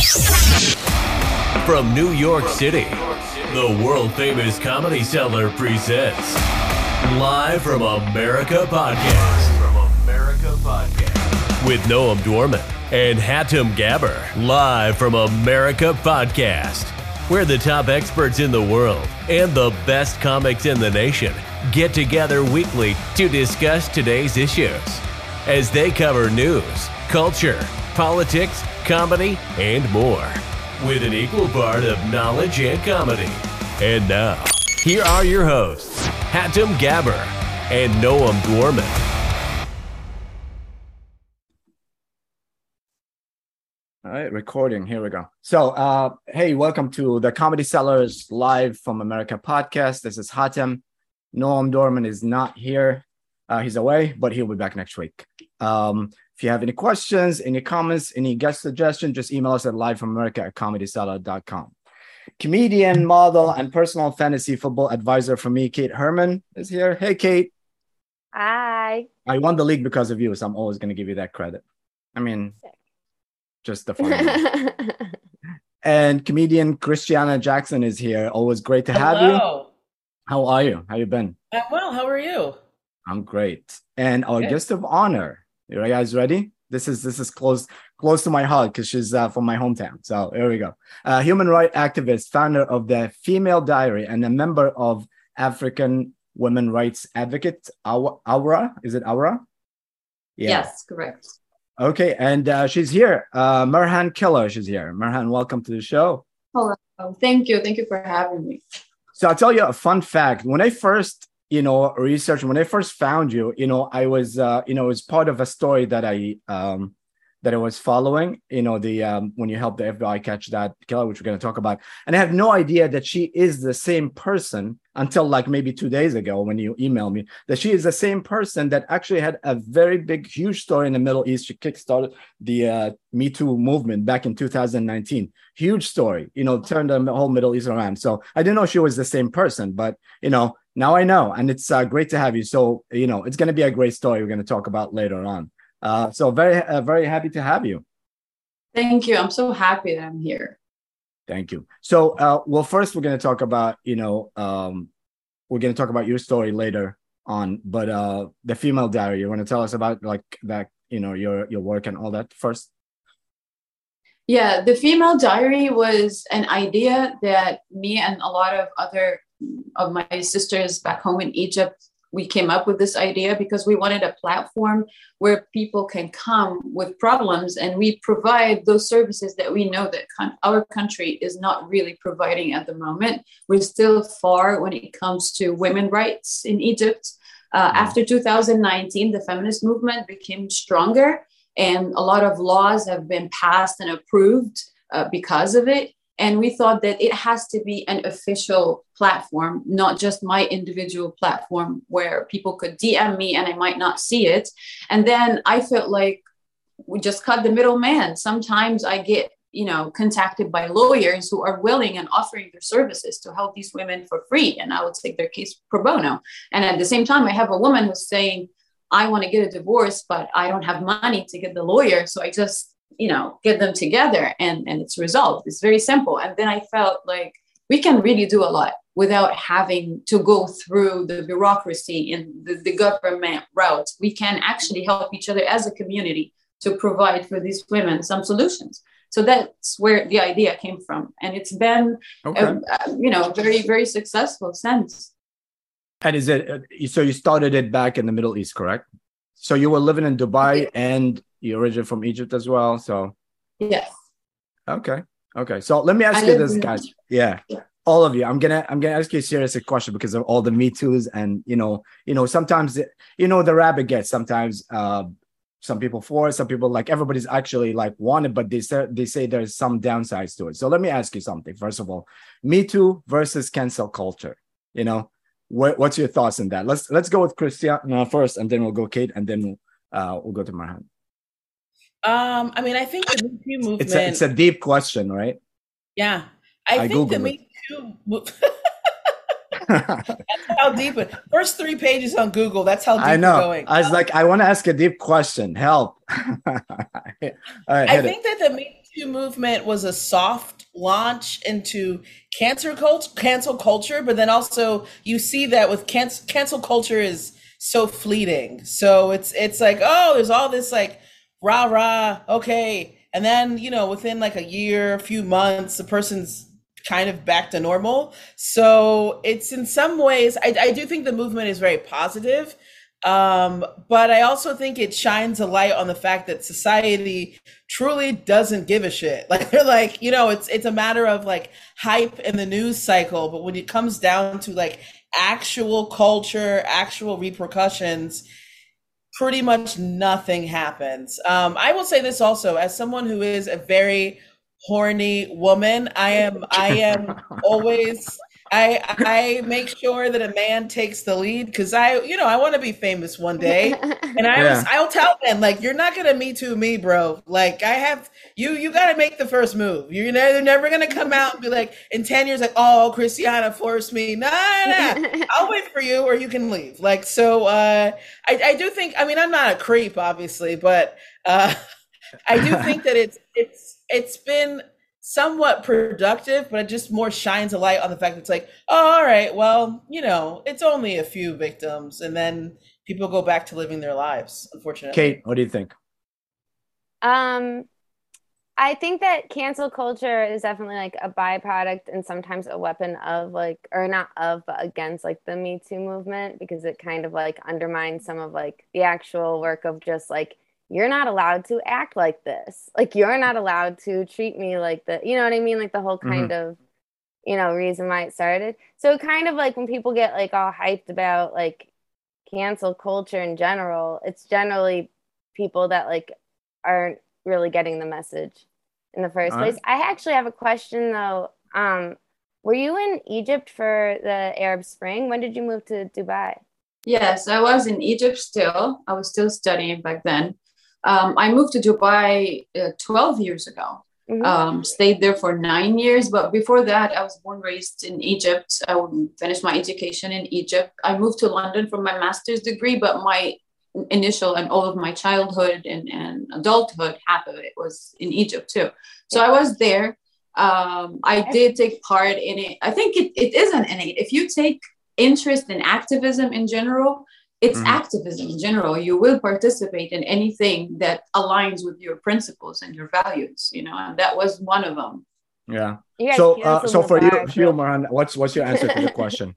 From New York City, the world-famous Comedy Cellar presents Live from America Podcast. With Noam Dorman and Hatem Gabber. Live from America Podcast, where the top experts in the world and the best comics in the nation get together weekly to discuss today's issues. As they cover news, culture, politics, comedy, and more, with an equal part of knowledge and comedy. And now, here are your hosts, Hatem Gabber and Noam Dorman. All right, recording. Here we go. So, hey, welcome to the Comedy Cellars Live from America podcast. This is Hatem. Noam Dorman is not here. He's away, but he'll be back next week. If you have any questions, any comments, any guest suggestions, just email us at livefromamerica@comedycellar.com. Comedian, model, and personal fantasy football advisor for me, Kate Herman, is here. Hey, Kate. Hi. I won the league because of you, so I'm always going to give you that credit. I mean, just the fun. And comedian Christiana Jackson is here. Always great to have you. How are you? How you been? I'm well. How are you? I'm great. And our guest of honor. You guys ready? This is close to my heart because she's from my hometown. So here we go. Human rights activist, founder of the Female Diary, and a member of African Women Rights Advocate Aura. Is it Aura? Yeah. Yes, correct. Okay, and she's here. Merhan Killer, she's here. Merhan, welcome to the show. Hello. Thank you. Thank you for having me. So I'll tell you a fun fact. When I first, researched, when I first found you, I was, it was part of a story that I was following, when you helped the FBI catch that killer, which we're going to talk about. And I had no idea that she is the same person until like maybe 2 days ago when you emailed me, that she is the same person that actually had a very big, huge story in the Middle East. She kickstarted the Me Too movement back in 2019. Huge story, turned the whole Middle East around. So I didn't know she was the same person, but, now I know. And it's great to have you. So, it's going to be a great story we're going to talk about later on. So very, very happy to have you. Thank you. I'm so happy that I'm here. Thank you. So, first we're going to talk about, we're going to talk about your story later on, but the Female Diary, you want to tell us about like that, your work and all that first? Yeah, the Female Diary was an idea that me and a lot of other of my sisters back home in Egypt, we came up with this idea because we wanted a platform where people can come with problems and we provide those services that we know that our country is not really providing at the moment. We're still far when it comes to women's rights in Egypt. After 2019, the feminist movement became stronger and a lot of laws have been passed and approved because of it. And we thought that it has to be an official platform, not just my individual platform where people could DM me and I might not see it. And then I felt like we just cut the middleman. Sometimes I get, contacted by lawyers who are willing and offering their services to help these women for free. And I would take their case pro bono. And at the same time, I have a woman who's saying, I want to get a divorce, but I don't have money to get the lawyer. So I just get them together and it's resolved. It's very simple. And then I felt like we can really do a lot without having to go through the bureaucracy and the government route. We can actually help each other as a community to provide for these women some solutions. So that's where the idea came from. And it's been, very, very successful since. And is it, so you started it back in the Middle East, correct? So you were living in Dubai and you're originally from Egypt as well. So yes. Okay. So let me ask you this, guys. Yeah. All of you. I'm gonna ask you a serious question because of all the Me Too's and sometimes the rabbit gets sometimes some people for it, some people like everybody's actually like wanted, but they say there's some downsides to it. So let me ask you something. First of all, Me Too versus cancel culture. What's your thoughts on that? Let's go with Christiana first, and then we'll go Kate, and then we'll go to Merhan. I think the Me Too movement. It's a deep question, right? Yeah, I think Googled the Me Too. That's how deep it. First 3 pages on Google. That's how deep I know. We're going. I was like, I want to ask a deep question. Help. All right, I think that the Me Too movement was a soft launch into cancel culture, but then also you see that with cancel culture is so fleeting. So it's like, oh, there's all this like rah rah, okay, and then within like a year, a few months, the person's kind of back to normal. So it's in some ways, I do think the movement is very positive. But I also think it shines a light on the fact that society truly doesn't give a shit. Like they're like, it's a matter of like hype in the news cycle. But when it comes down to like actual culture, actual repercussions, pretty much nothing happens. I will say this also, as someone who is a very horny woman, I am always, I make sure that a man takes the lead because I want to be famous one day, and I'll tell them like, you're not gonna Me Too me, bro. Like I have you got to make the first move. They're never gonna come out and be like in 10 years like, oh, Christiana forced me. Nah. I'll wait for you, or you can leave. Like so. I do think. I mean, I'm not a creep, obviously, but I do think that it's been somewhat productive, but it just more shines a light on the fact that it's like, oh, all right, well, it's only a few victims, and then people go back to living their lives, unfortunately. Kate, what do you think? I think that cancel culture is definitely like a byproduct and sometimes a weapon of like, or not of, but against like the Me Too movement, because it kind of like undermines some of like the actual work of just like, you're not allowed to act like this. Like, you're not allowed to treat me like that. You know what I mean? Like the whole kind of, reason why it started. So kind of like when people get like all hyped about like cancel culture in general, it's generally people that like aren't really getting the message in the first place. I actually have a question though. Were you in Egypt for the Arab Spring? When did you move to Dubai? Yes, I was in Egypt still. I was still studying back then. I moved to Dubai 12 years ago. Stayed there for 9 years. But before that, I was born, raised in Egypt. I finished my education in Egypt. I moved to London for my master's degree, but my initial and all of my childhood and adulthood, half of it was in Egypt too. So I was there. I did take part in it. I think it isn't innate. If you take interest in activism in general, it's activism in general. You will participate in anything that aligns with your principles and your values, and that was one of them. Yeah. So for you, Marhan, what's your answer to the question?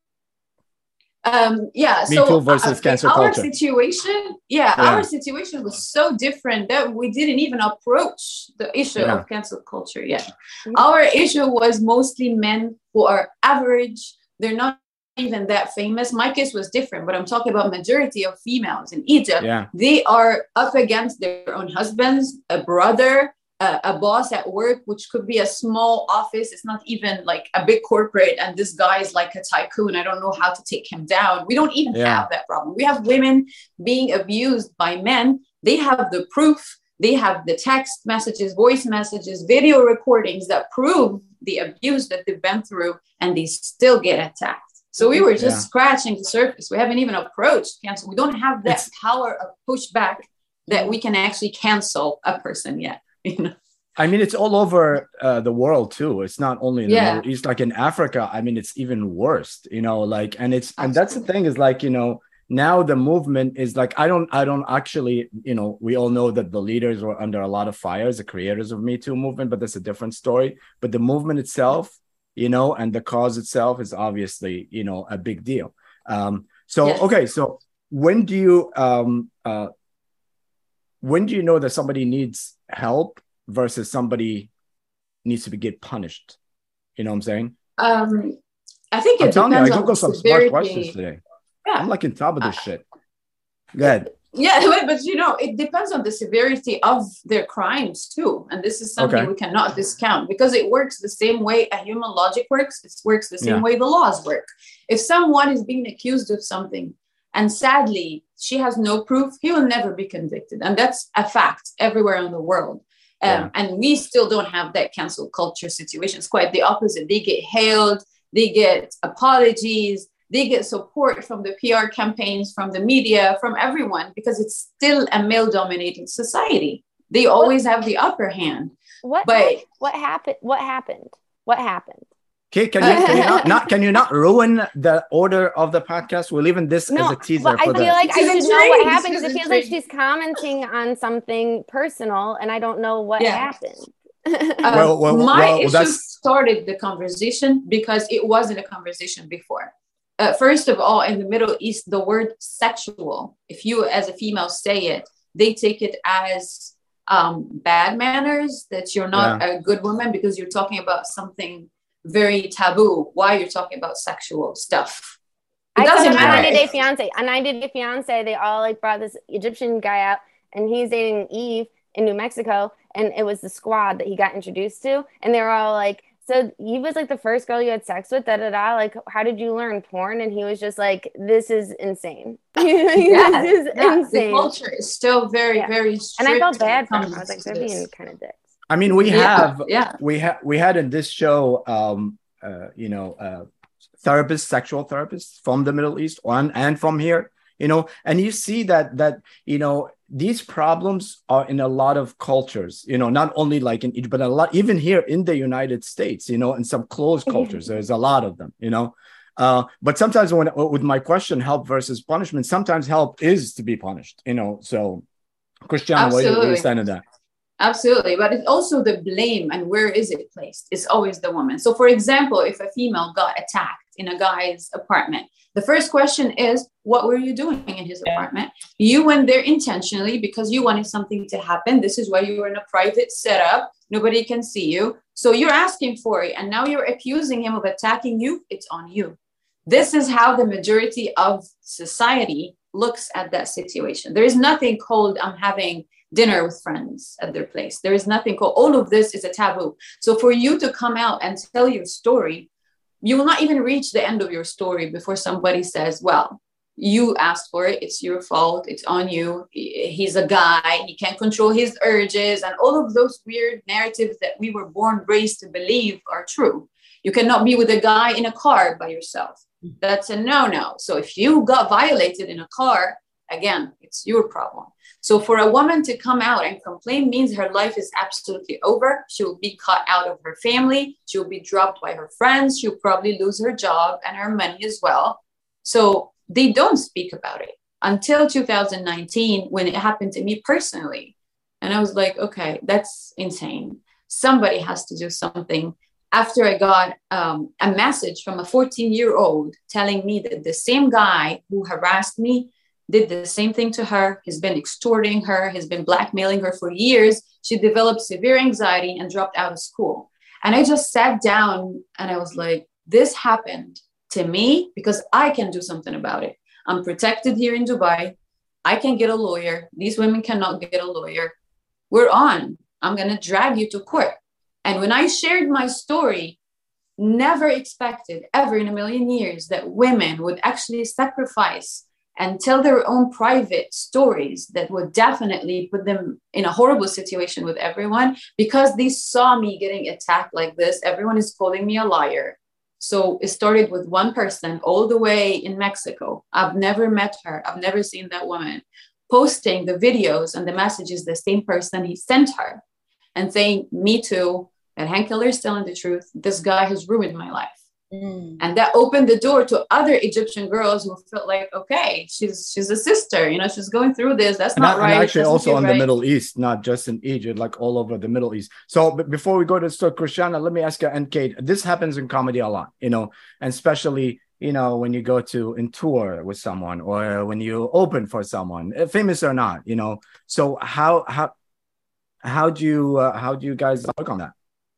Me Too versus cancel culture. Our situation was so different that we didn't even approach the issue of cancel culture yet. Our issue was mostly men who are average. They're not even that famous. My case was different, but I'm talking about majority of females in Egypt. They are up against their own husbands, a brother, a boss at work, which could be a small office. It's not even like a big corporate, and this guy is like a tycoon. I don't know how to take him down. We don't even have that problem. We have women being abused by men. They have the proof. They have the text messages, voice messages, video recordings that prove the abuse that they've been through, and they still get attacked. So we were just scratching the surface. We haven't even approached cancel. We don't have that power of pushback that we can actually cancel a person yet. I mean, it's all over the world too. It's not only in the Middle East, like in Africa. I mean, it's even worse, and that's the thing is like, now the movement is like, I don't actually, we all know that the leaders were under a lot of fire as the creators of Me Too movement, but that's a different story. But the movement itself, and the cause itself is obviously, a big deal. Okay. So when do you know that somebody needs help versus somebody needs to get punished? You know what I'm saying? I think it depends I Googled some smart questions today. I'm like on top of this shit. Go ahead. Yeah, but it depends on the severity of their crimes too. And this is something we cannot discount because it works the same way a human logic works. It works the same way the laws work. If someone is being accused of something and sadly she has no proof, he will never be convicted. And that's a fact everywhere in the world. And we still don't have that cancel culture situation. It's quite the opposite. They get hailed, they get apologies, they get support from the PR campaigns, from the media, from everyone, because it's still a male-dominated society. They always have the upper hand. But what happened? What happened? What happened? Okay, can you not ruin the order of the podcast? We're leaving this as a teaser. Well, I for feel the... like I This is should know what intriguing. happened This because is it feels like intriguing. she's commenting on something personal, and I don't know what Yeah. happened. My issue that's... started the conversation because it wasn't a conversation before. First of all, in the Middle East, the word sexual, if you as a female say it, they take it as bad manners, that you're not a good woman because you're talking about something very taboo. Why you're talking about sexual stuff? It doesn't matter. On 90 Day Fiance. On 90 Day Fiance, they all like brought this Egyptian guy out, and he's dating Eve in New Mexico, and it was the squad that he got introduced to, and they were all like, so Eve was like the first girl you had sex with, da-da-da, like, how did you learn porn? And he was just like, this is insane. Yeah, this is insane. The culture is still very, very strict. And I felt bad for him. I was like, they're being kind of dicks. I mean, we had in this show, sexual therapists from the Middle East and from here, and you see that these problems are in a lot of cultures, not only like in Egypt, but a lot, even here in the United States, in some closed cultures, there's a lot of them, but sometimes with my question, help versus punishment, sometimes help is to be punished, so Christiana, what do you stand in that? Absolutely. But it's also the blame, and where is it placed? It's always the woman. So for example, if a female got attacked in a guy's apartment, the first question is, what were you doing in his apartment? You went there intentionally because you wanted something to happen. This is why you were in a private setup. Nobody can see you. So you're asking for it. And now you're accusing him of attacking you. It's on you. This is how the majority of society looks at that situation. There is nothing called I'm having dinner with friends at their place. There is nothing called, all of this is a taboo. So for you to come out and tell your story, you will not even reach the end of your story before somebody says, well, you asked for it. It's your fault. It's on you. He's a guy. He can't control his urges. And all of those weird narratives that we were born raised to believe are true. You cannot be with a guy in a car by yourself. That's a no-no. So if you got violated in a car, again, it's your problem. So for a woman to come out and complain means her life is absolutely over. She will be cut out of her family. She will be dropped by her friends. She'll probably lose her job and her money as well. So they don't speak about it until 2019 when it happened to me personally. And I was like, okay, that's insane. Somebody has to do something. After I got a message from a 14-year-old telling me that the same guy who harassed me did the same thing to her. He's been extorting her. He's been blackmailing her for years. She developed severe anxiety and dropped out of school. And I just sat down and I was like, this happened to me because I can do something about it. I'm protected here in Dubai. I can get a lawyer. These women cannot get a lawyer. We're on. I'm going to drag you to court. And when I shared my story, never expected ever in a million years that women would actually sacrifice and tell their own private stories that would definitely put them in a horrible situation with everyone because they saw me getting attacked like this. Everyone is calling me a liar. So it started with one person all the way in Mexico. I've never met her. I've never seen that woman posting the videos and the messages the same person he sent her and saying, me too, that Hank Killer is telling the truth. This guy has ruined my life. And that opened the door to other Egyptian girls who felt like, okay, she's a sister, she's going through this. That's not right. And actually also on right. the Middle East, not just in Egypt, like all over the Middle East. So before we go to start, Christiana, let me ask you, and Kate, this happens in comedy a lot, and especially, when you go in tour with someone or when you open for someone, famous or not, so how do you guys work on that?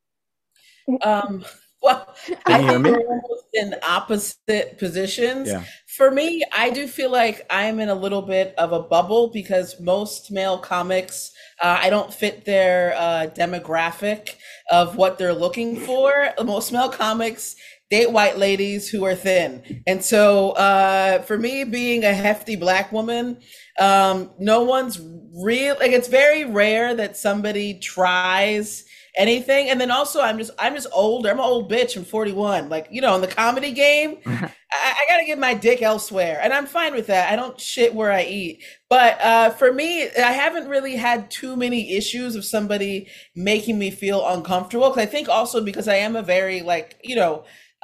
Well, Can you hear me? we're almost in opposite positions. Yeah. For me, I do feel like I'm in a little bit of a bubble because most male comics, I don't fit their demographic of what they're looking for. Most male comics date white ladies who are thin. And so for me, being a hefty Black woman, no one's real, like it's very rare that somebody tries anything. And then also I'm just older. I'm an old bitch. I'm 41. Like, you know, in the comedy game, I gotta get my dick elsewhere. And I'm fine with that. I don't shit where I eat. But for me, I haven't really had too many issues of somebody making me feel uncomfortable. Because I think also because I am a very like, you know,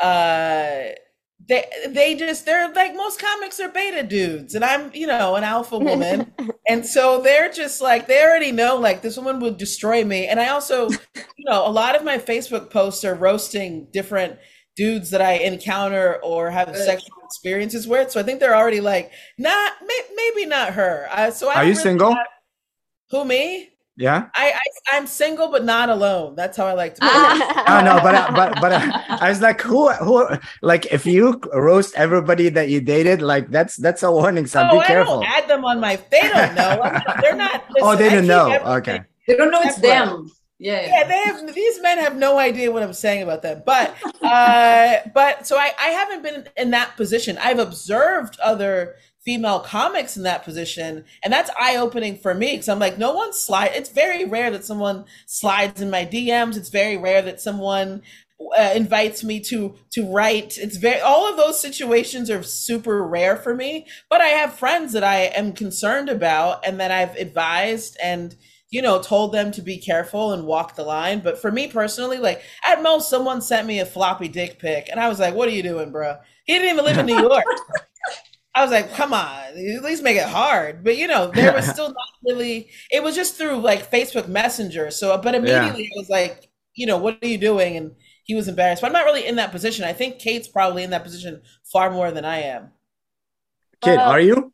they're like, most comics are beta dudes and I'm, you know, an alpha woman. And so they're just like, they already know like this woman would destroy me. And I also, you know, a lot of my Facebook posts are roasting different dudes that I encounter or have sexual experiences with. So I think they're already like, maybe not her. So Are you really single? Who, me? Yeah, I'm single but not alone. That's how I like to be. no, but I was like, who, like, if you roast everybody that you dated, like that's a warning sign. Be careful. I don't add them on my. They don't know. They're not. Listen, oh, they didn't know. Okay. They don't know it's them. Yeah. These men have no idea what I'm saying about them. But so I haven't been in that position. I've observed other female comics in that position, and that's eye-opening for me because I'm like, no one it's very rare that someone slides in my DMs. It's very rare that someone invites me to write. All of those situations are super rare for me, but I have friends that I am concerned about and that I've advised and, you know, told them to be careful and walk the line. But for me personally, like at most someone sent me a floppy dick pic and I was like, what are you doing, bro? He didn't even live in New York. I was like, come on, at least make it hard. But, you know, there was still not really, it was just through like Facebook Messenger. So, but immediately it was like, you know, what are you doing? And he was embarrassed. But I'm not really in that position. I think Kate's probably in that position far more than I am. Kate, are you?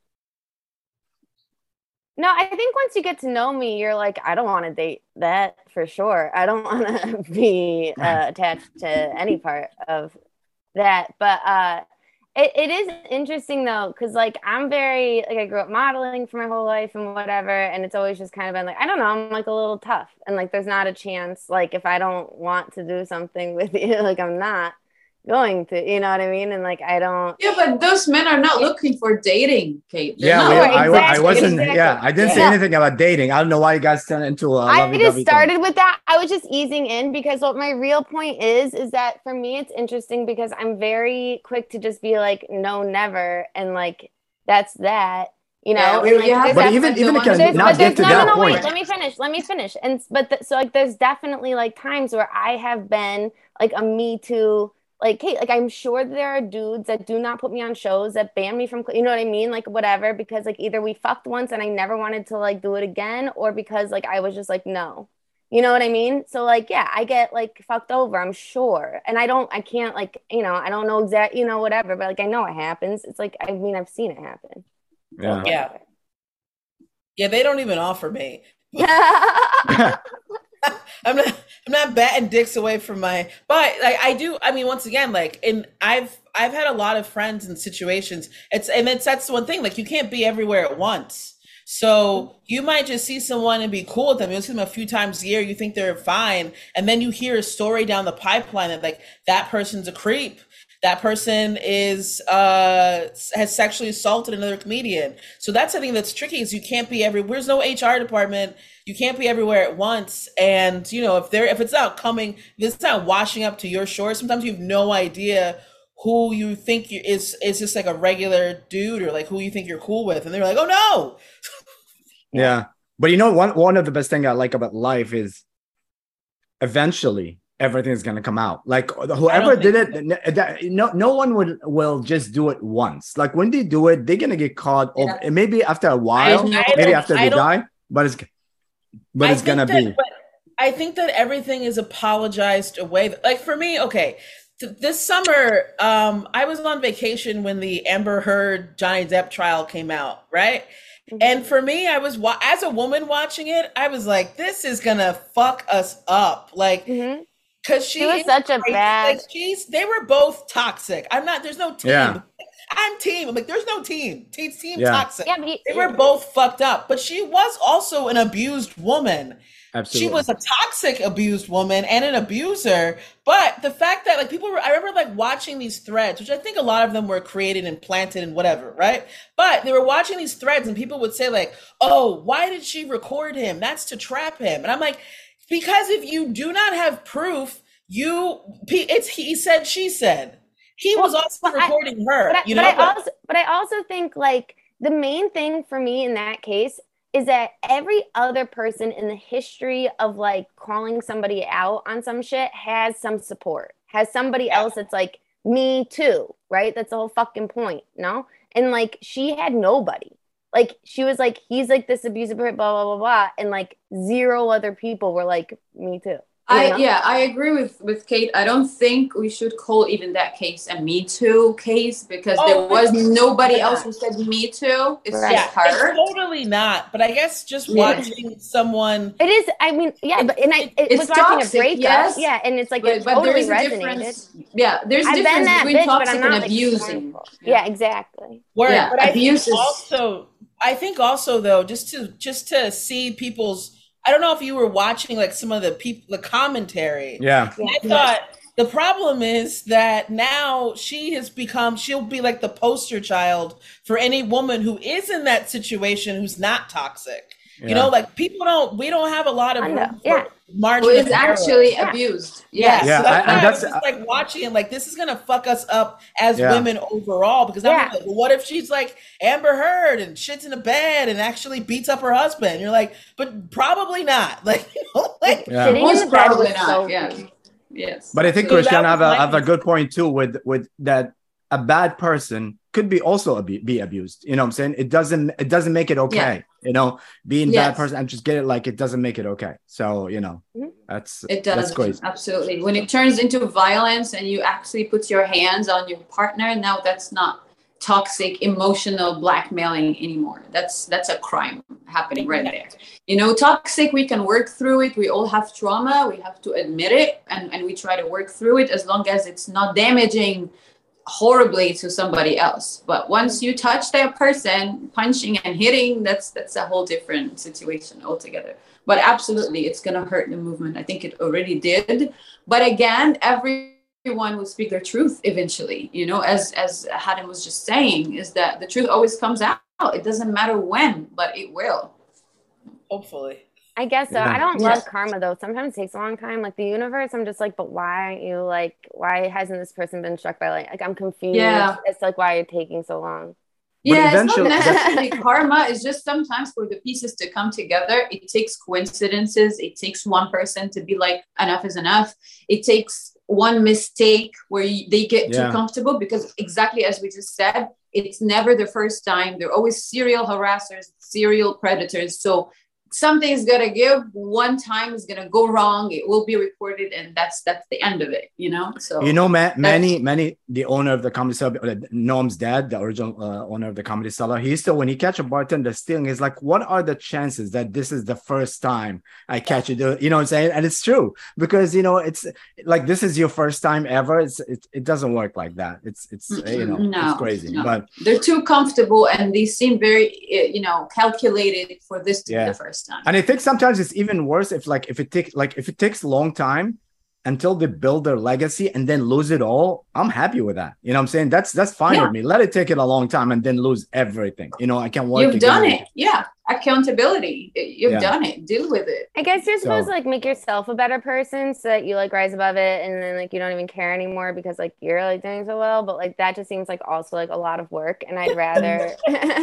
No, I think once you get to know me, you're like, I don't want to date that for sure. I don't want to be attached to any part of that. But it is interesting though, because like I'm very like I grew up modeling for my whole life and whatever, and it's always just kind of been like, I don't know, I'm like a little tough, and like there's not a chance like if I don't want to do something with you, like I'm not going to, you know what I mean? And like I don't. Yeah, but those men are not looking for dating, Kate. I wasn't. Exactly. Yeah, I didn't say anything about dating. I don't know why you guys turned into a. I just started with that. I was just easing in because what my real point is that for me it's interesting because I'm very quick to just be like no, never, and like that's that. You know, but even it can not get to that point. Wait, let me finish. And so like there's definitely like times where I have been like a Me Too. Like, hey, like I'm sure there are dudes that do not put me on shows that ban me from, you know what I mean? Like whatever, because like either we fucked once and I never wanted to like do it again, or because like I was just like, no, you know what I mean? So like, yeah, I get like fucked over, I'm sure. And I can't like, you know, I don't know exactly, you know, whatever, but like, I know it happens. It's like, I mean, I've seen it happen. Yeah. So, yeah. They don't even offer me. I'm not batting dicks away from but like I do. I mean, once again, like I've had a lot of friends in situations. That's one thing. Like you can't be everywhere at once. So you might just see someone and be cool with them. You'll see them a few times a year. You think they're fine, and then you hear a story down the pipeline that like that person's a creep. That person has sexually assaulted another comedian. So that's something that's tricky is you can't be everywhere. There's no HR department. You can't be everywhere at once. And, you know, if it's not washing up to your shore, sometimes you have no idea who you think is just like a regular dude or like who you think you're cool with. And they're like, oh no. Yeah. But you know, one of the best things I like about life is eventually everything's going to come out. Like whoever did it, no one will just do it once. Like when they do it, they're going to get caught over. And maybe after a while, maybe after they die, but it's going to be. But I think that everything is apologized away. Like for me, okay, this summer, I was on vacation when the Amber Heard Johnny Depp trial came out, right? Mm-hmm. And for me, I was, as a woman watching it, I was like, this is going to fuck us up. Like, because she was such a bad. Like they were both toxic. There's no team. Yeah. I'm team. I'm like, there's no team. Team toxic. Yeah, they were both fucked up. But she was also an abused woman. Absolutely. She was a toxic abused woman and an abuser. But the fact that like I remember like watching these threads, which I think a lot of them were created and planted and whatever, right? But they were watching these threads and people would say like, oh, why did she record him? That's to trap him. And I'm like, Because if you do not have proof, it's he said, she said. He was also recording her. But I also think like the main thing for me in that case is that every other person in the history of like calling somebody out on some shit has some support, has somebody else that's like, me too, right? That's the whole fucking point, no? And like, she had nobody. Like, she was like, he's like this abusive, blah, blah, blah, blah. And like, zero other people were like, me too. I agree with Kate. I don't think we should call even that case a Me Too case because there was nobody else who said Me Too. It's just her. It's totally not. But I guess just watching someone. It is. I mean, yeah, but it was watching toxic, a breakup. Yes. Yeah, and it's like it totally resonated. Yeah, there's a difference between toxic and abusing. Yeah, exactly. But I think also though, just to see people's. I don't know if you were watching like some of the commentary. Yeah. I thought the problem is that now she'll be like the poster child for any woman who is in that situation who's not toxic. Yeah. You know, like we don't have a lot of margin. Who is actually abused. Yeah. So that's just like watching it, like this is gonna fuck us up as women overall because I'm like, well, what if she's like Amber Heard and shits in the bed and actually beats up her husband? You're like, but probably not. Like, you know, like most probably not. Yes. But I think Christian have a good point too with that a bad person could be also be abused. You know what I'm saying? It doesn't make it okay. Yeah. You know, being bad person and just get it like it doesn't make it okay. So, you know, that's crazy. Absolutely. When it turns into violence and you actually put your hands on your partner, now that's not toxic emotional blackmailing anymore. That's a crime happening right there. You know, toxic, we can work through it. We all have trauma. We have to admit it and we try to work through it as long as it's not damaging horribly to somebody else. But once you touch that person, punching and hitting, that's a whole different situation altogether. But absolutely, it's going to hurt the movement. I think it already did. But again, everyone will speak their truth eventually. You know, as Hatem was just saying, is that the truth always comes out. It doesn't matter when, but it will. Hopefully. I guess so. I don't love karma though. Sometimes it takes a long time. Like the universe, I'm just like, but why aren't you like, why hasn't this person been struck by like I'm confused. Yeah. It's like why you're taking so long. Yeah, it's not necessarily karma. It's just sometimes for the pieces to come together, it takes coincidences. It takes one person to be like, enough is enough. It takes one mistake where they get too comfortable because exactly as we just said, it's never the first time. They're always serial harassers, serial predators. So something's gonna give. One time is gonna go wrong. It will be recorded, and that's the end of it. You know. So you know, Manny, the owner of the Comedy Cellar, Noam's dad, the original owner of the Comedy Cellar, he used to, when he catch a bartender stealing, he's like, "What are the chances that this is the first time I catch you?" You know what I'm saying? And it's true because you know it's like this is your first time ever. It doesn't work like that. It's you know it's crazy. No. But they're too comfortable and they seem very calculated for this to be the first time. And I think sometimes it's even worse if it takes a long time until they build their legacy and then lose it all. I'm happy with that. You know what I'm saying? That's fine with me. Let it take it a long time and then lose everything. You know, I can't work. You've done it. Yeah. Accountability. You've done it. Deal with it. I guess you're supposed to like make yourself a better person so that you like rise above it and then like you don't even care anymore because like you're like doing so well. But like that just seems like also like a lot of work and I'd rather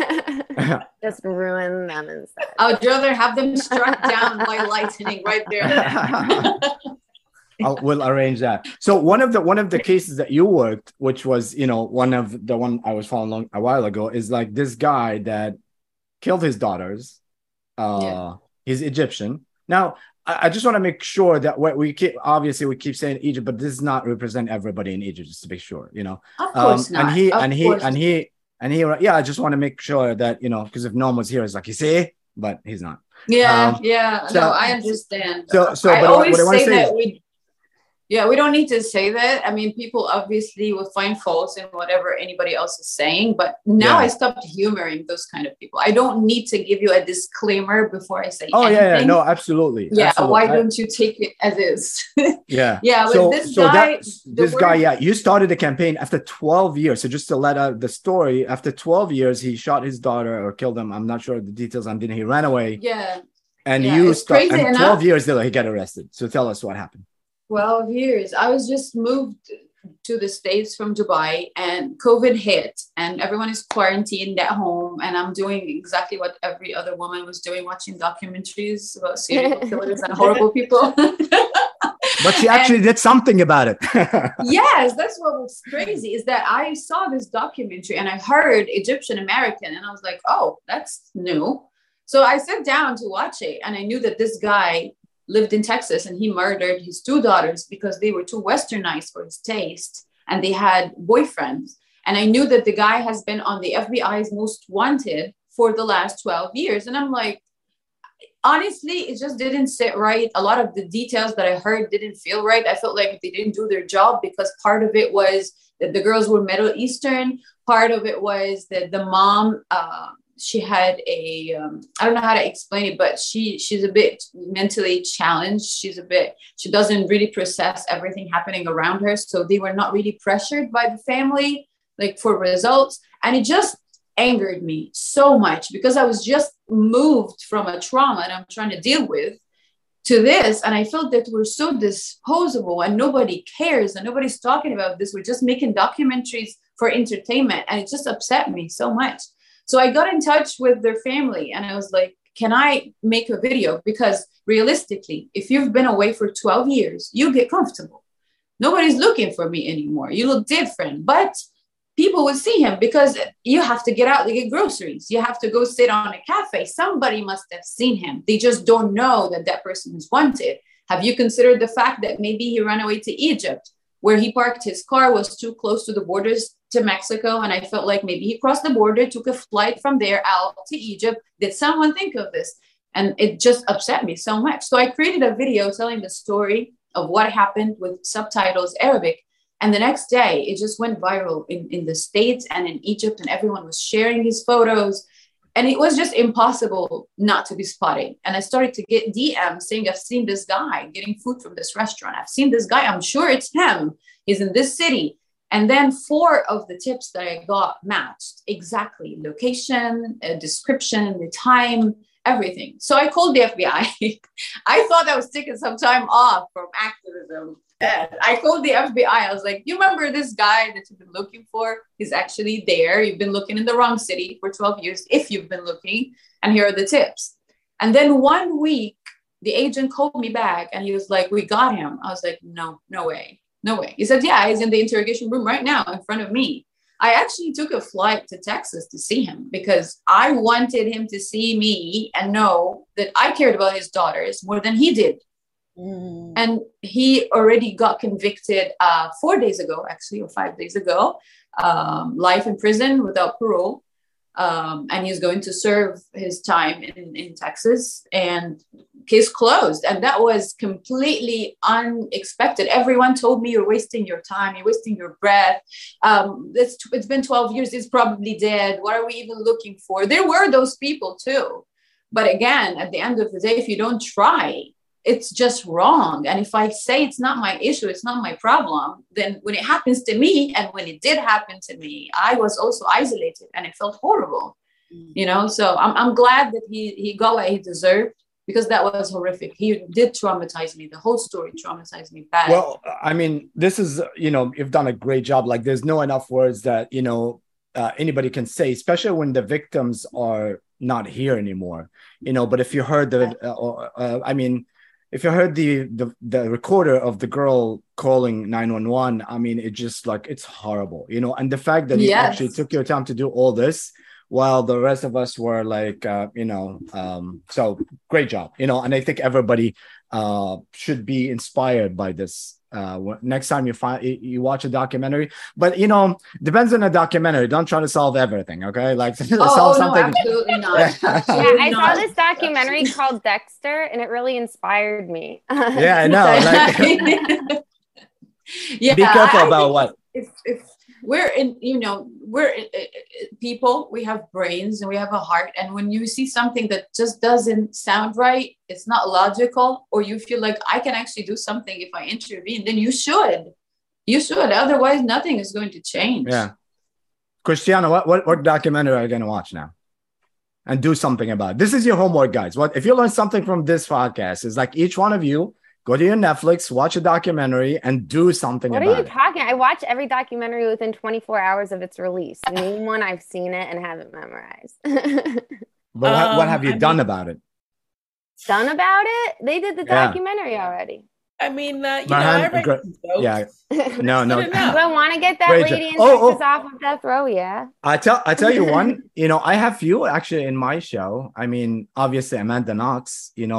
just ruin them instead. I would rather have them struck down by lightning right there. We'll arrange that. So one of the cases that you worked, which was, you know, one I was following a while ago, is like this guy that killed his daughters. He's Egyptian. Now, I just want to make sure that we keep saying Egypt, but this does not represent everybody in Egypt, just to be sure, you know. Of course not. And he, I just want to make sure that, you know, because if Noam was here, it's like, you see, but he's not. No, I understand. So I always say that we don't need to say that. I mean, people obviously will find faults in whatever anybody else is saying, but now I stopped humoring those kind of people. I don't need to give you a disclaimer before I say anything. No, absolutely. Yeah, absolutely. why don't you take it as is? Yeah. But this guy, you started the campaign after 12 years. So just to let out the story, after 12 years, he shot his daughter or killed him. I'm not sure the details. And then he ran away. Yeah. And Yeah, you it's start, crazy and enough. 12 years later, he got arrested. So tell us what happened. 12 years. I was just moved to the States from Dubai, and COVID hit, and everyone is quarantined at home. And I'm doing exactly what every other woman was doing, watching documentaries about serial killers and horrible people. But she actually did something about it. Yes, that's what was crazy, is that I saw this documentary and I heard Egyptian American, and I was like, oh, that's new. So I sat down to watch it, and I knew that this guy lived in Texas and he murdered his 2 daughters because they were too westernized for his taste, and they had boyfriends. And I knew that the guy has been on the FBI's most wanted for the last 12 years. And I'm like, honestly, it just didn't sit right. A lot of the details that I heard didn't feel right. I felt like they didn't do their job, because part of it was that the girls were Middle Eastern. Part of it was that the mom, she had a, I don't know how to explain it, but she's a bit mentally challenged. She doesn't really process everything happening around her. So they were not really pressured by the family, like, for results. And it just angered me so much, because I was just moved from a trauma that I'm trying to deal with to this. And I felt that we're so disposable and nobody cares and nobody's talking about this. We're just making documentaries for entertainment. And it just upset me so much. So I got in touch with their family and I was like, can I make a video? Because realistically, if you've been away for 12 years, you get comfortable. Nobody's looking for me anymore. You look different, but people would see him because you have to get out to get groceries. You have to go sit on a cafe. Somebody must have seen him. They just don't know that that person is wanted. Have you considered the fact that maybe he ran away to Egypt, where he parked his car was too close to the borders to Mexico? And I felt like maybe he crossed the border, took a flight from there out to Egypt. Did someone think of this? And it just upset me so much. So I created a video telling the story of what happened with subtitles Arabic. And the next day, it just went viral in the States and in Egypt, and everyone was sharing his photos. And it was just impossible not to be spotted. And I started to get DMs saying, I've seen this guy getting food from this restaurant. I've seen this guy. I'm sure it's him. He's in this city. And then 4 of the tips that I got matched exactly: location, description, the time, everything. So I called the FBI. I thought I was taking some time off from activism. And I called the FBI. I was like, you remember this guy that you've been looking for? He's actually there. You've been looking in the wrong city for 12 years, if you've been looking. And here are the tips. And then 1 week, the agent called me back and he was like, we got him. I was like, no way. No way. He said, yeah, he's in the interrogation room right now in front of me. I actually took a flight to Texas to see him because I wanted him to see me and know that I cared about his daughters more than he did. And he already got convicted 4 days ago, actually, or 5 days ago, life in prison without parole. And he's going to serve his time in Texas, and case closed. And that was completely unexpected. Everyone told me, you're wasting your time. You're wasting your breath. It's been 12 years. He's probably dead. What are we even looking for? There were those people too. But again, at the end of the day, if you don't try, it's just wrong. And if I say it's not my issue, it's not my problem, then when it happens to me, and when it did happen to me, I was also isolated and it felt horrible, you know? So I'm glad that he got what he deserved, because that was horrific. He did traumatize me. The whole story traumatized me bad. Well, I mean, this is, you've done a great job. Like, there's no enough words that, anybody can say, especially when the victims are not here anymore, but if you heard if you heard the recorder of the girl calling 911, I mean, it just it's horrible, and the fact that you actually took your time to do all this while the rest of us were so great job, and I think everybody should be inspired by this. Next time you watch a documentary, but depends on the documentary. Don't try to solve everything, okay? Solve something. No, absolutely not. Absolutely I saw this documentary called Dexter, and it really inspired me. Yeah, I know. Be careful about what. If we're in, we're people, we have brains and we have a heart. And when you see something that just doesn't sound right, it's not logical, or you feel like I can actually do something if I intervene, then you should. Otherwise, nothing is going to change. Yeah. Christiana, what documentary are you going to watch now? and do something about it. This is your homework, guys. What if you learn something from this podcast? Is like each one of you go to your Netflix, watch a documentary, and do something about it. What are you talking? I watch every documentary within 24 hours of its release. Name one, I've seen it and haven't memorized. But what have you done about it? Done about it? They did the documentary already. I mean, I write jokes. Yeah. No. Do I want to get that Great lady in joke. Texas off of death row? Yeah. I tell you one, I have few actually in my show. I mean, obviously Amanda Knox, the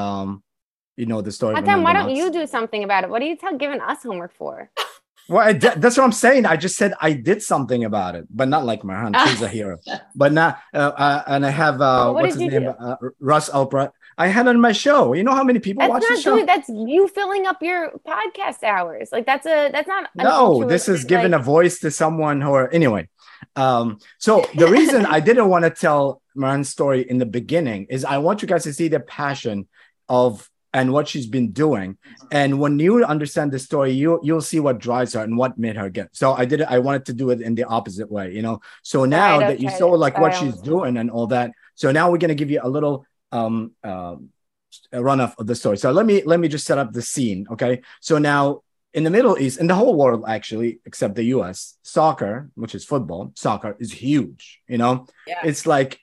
story. Why don't you do something about it? What are you giving us homework for? Well, that's what I'm saying. I just said I did something about it, but not like Marhan. She's a hero. But not, and I have, what's his name? Russ Alpert. I had on my show. You know how many people watch the show? That's you filling up your podcast hours. Like that's not. No, this is giving a voice to someone anyway. So the reason I didn't want to tell Marhan's story in the beginning is I want you guys to see the passion and what she's been doing. And when you understand the story, you'll see what drives her and what made her get. So I wanted to do it in the opposite way, So now that you saw like what she's doing and all that, so now we're going to give you a little a run of the story. So let me just set up the scene. Okay. So now in the Middle East, in the whole world, actually, except the US, soccer, which is football, soccer is huge. It's like,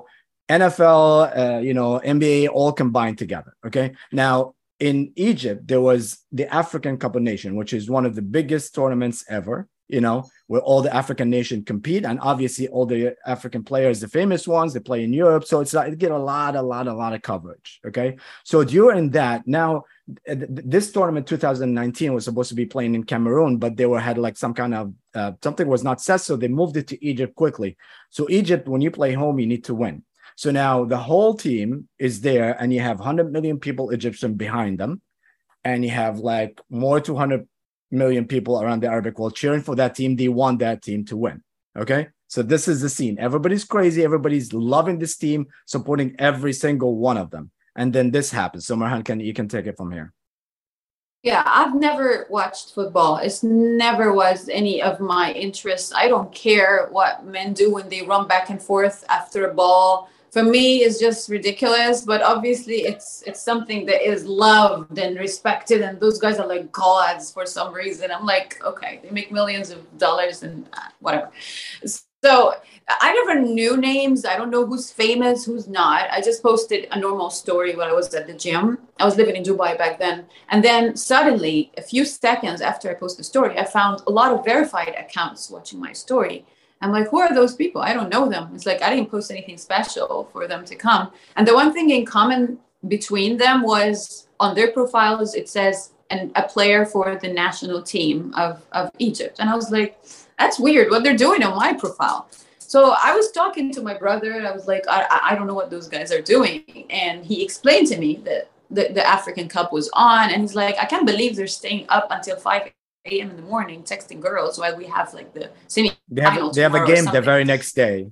NFL, NBA, all combined together. Okay. Now in Egypt, there was the African Cup of Nations, which is one of the biggest tournaments ever, where all the African nations compete. And obviously all the African players, the famous ones, they play in Europe. So it's like, it get a lot of coverage. Okay. So during that, now this tournament 2019 was supposed to be playing in Cameroon, but they had like some kind of, something was not set. So they moved it to Egypt quickly. So Egypt, when you play home, you need to win. So now the whole team is there and you have 100 million people Egyptian behind them. And you have like more 200 million people around the Arabic world cheering for that team. They want that team to win. Okay. So this is the scene. Everybody's crazy. Everybody's loving this team, supporting every single one of them. And then this happens. So Marhan, you can take it from here. Yeah, I've never watched football. It's never was any of my interests. I don't care what men do when they run back and forth after a ball. For me, it's just ridiculous, but obviously it's something that is loved and respected, and those guys are like gods for some reason. I'm like, okay, they make millions of dollars and whatever. So I never knew names. I don't know who's famous, who's not. I just posted a normal story when I was at the gym. I was living in Dubai back then. And then suddenly, a few seconds after I posted the story, I found a lot of verified accounts watching my story. I'm like, who are those people? I don't know them. It's like, I didn't post anything special for them to come. And the one thing in common between them was on their profiles, it says a player for the national team of Egypt. And I was like, that's weird what they're doing on my profile. So I was talking to my brother and I was like, I don't know what those guys are doing. And he explained to me that the African Cup was on. And he's like, I can't believe they're staying up until 5 a.m. in the morning texting girls while we have like the semi-final. They have a game the very next day.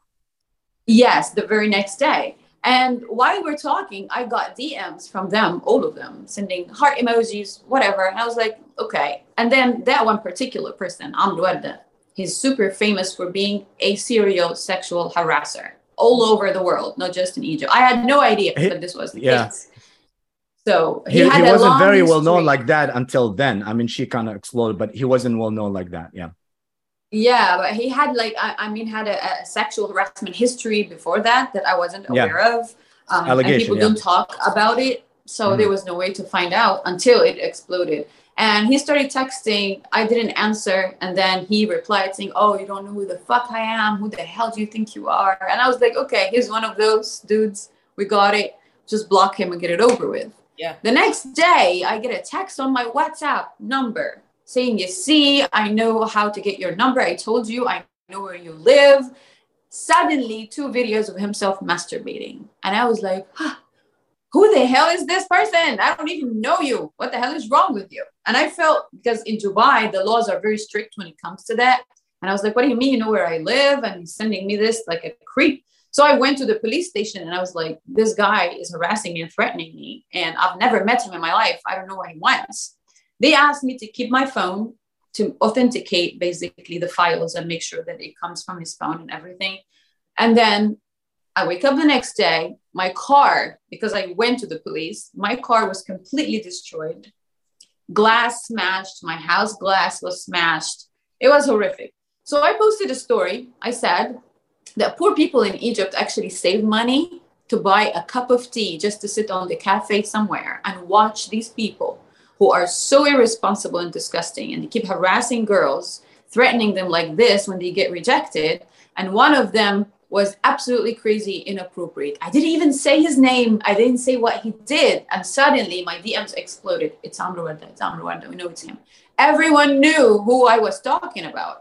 Yes, the very next day. And while we're talking, I got DMs from them, all of them, sending heart emojis, whatever. And I was like, okay. And then that one particular person, Amr Warda, he's super famous for being a serial sexual harasser all over the world, not just in Egypt. I had no idea that this was the case. So he wasn't very well known like that until then. I mean, she kind of exploded, but he wasn't well known like that. Yeah. Yeah, but he had had a sexual harassment history before that I wasn't aware of. And people don't talk about it. So there was no way to find out until it exploded. And he started texting. I didn't answer. And then he replied saying, oh, you don't know who the fuck I am. Who the hell do you think you are? And I was like, okay, he's one of those dudes. We got it. Just block him and get it over with. Yeah. The next day, I get a text on my WhatsApp number saying, you see, I know how to get your number. I told you, I know where you live. Suddenly, 2 videos of himself masturbating. And I was like, who the hell is this person? I don't even know you. What the hell is wrong with you? And I felt, because in Dubai, the laws are very strict when it comes to that. And I was like, what do you mean you know where I live? And he's sending me this like a creep. So I went to the police station and I was like, this guy is harassing me and threatening me. And I've never met him in my life. I don't know where he wants. They asked me to keep my phone to authenticate basically the files and make sure that it comes from his phone and everything. And then I wake up the next day, my car, because I went to the police, my car was completely destroyed. Glass smashed, my house glass was smashed. It was horrific. So I posted a story. I said that poor people in Egypt actually save money to buy a cup of tea just to sit on the cafe somewhere and watch these people who are so irresponsible and disgusting, and they keep harassing girls, threatening them like this when they get rejected. And one of them was absolutely crazy, inappropriate. I didn't even say his name. I didn't say what he did. And suddenly my DMs exploded. It's Amr Warda. It's Amr Warda. We know it's him. Everyone knew who I was talking about.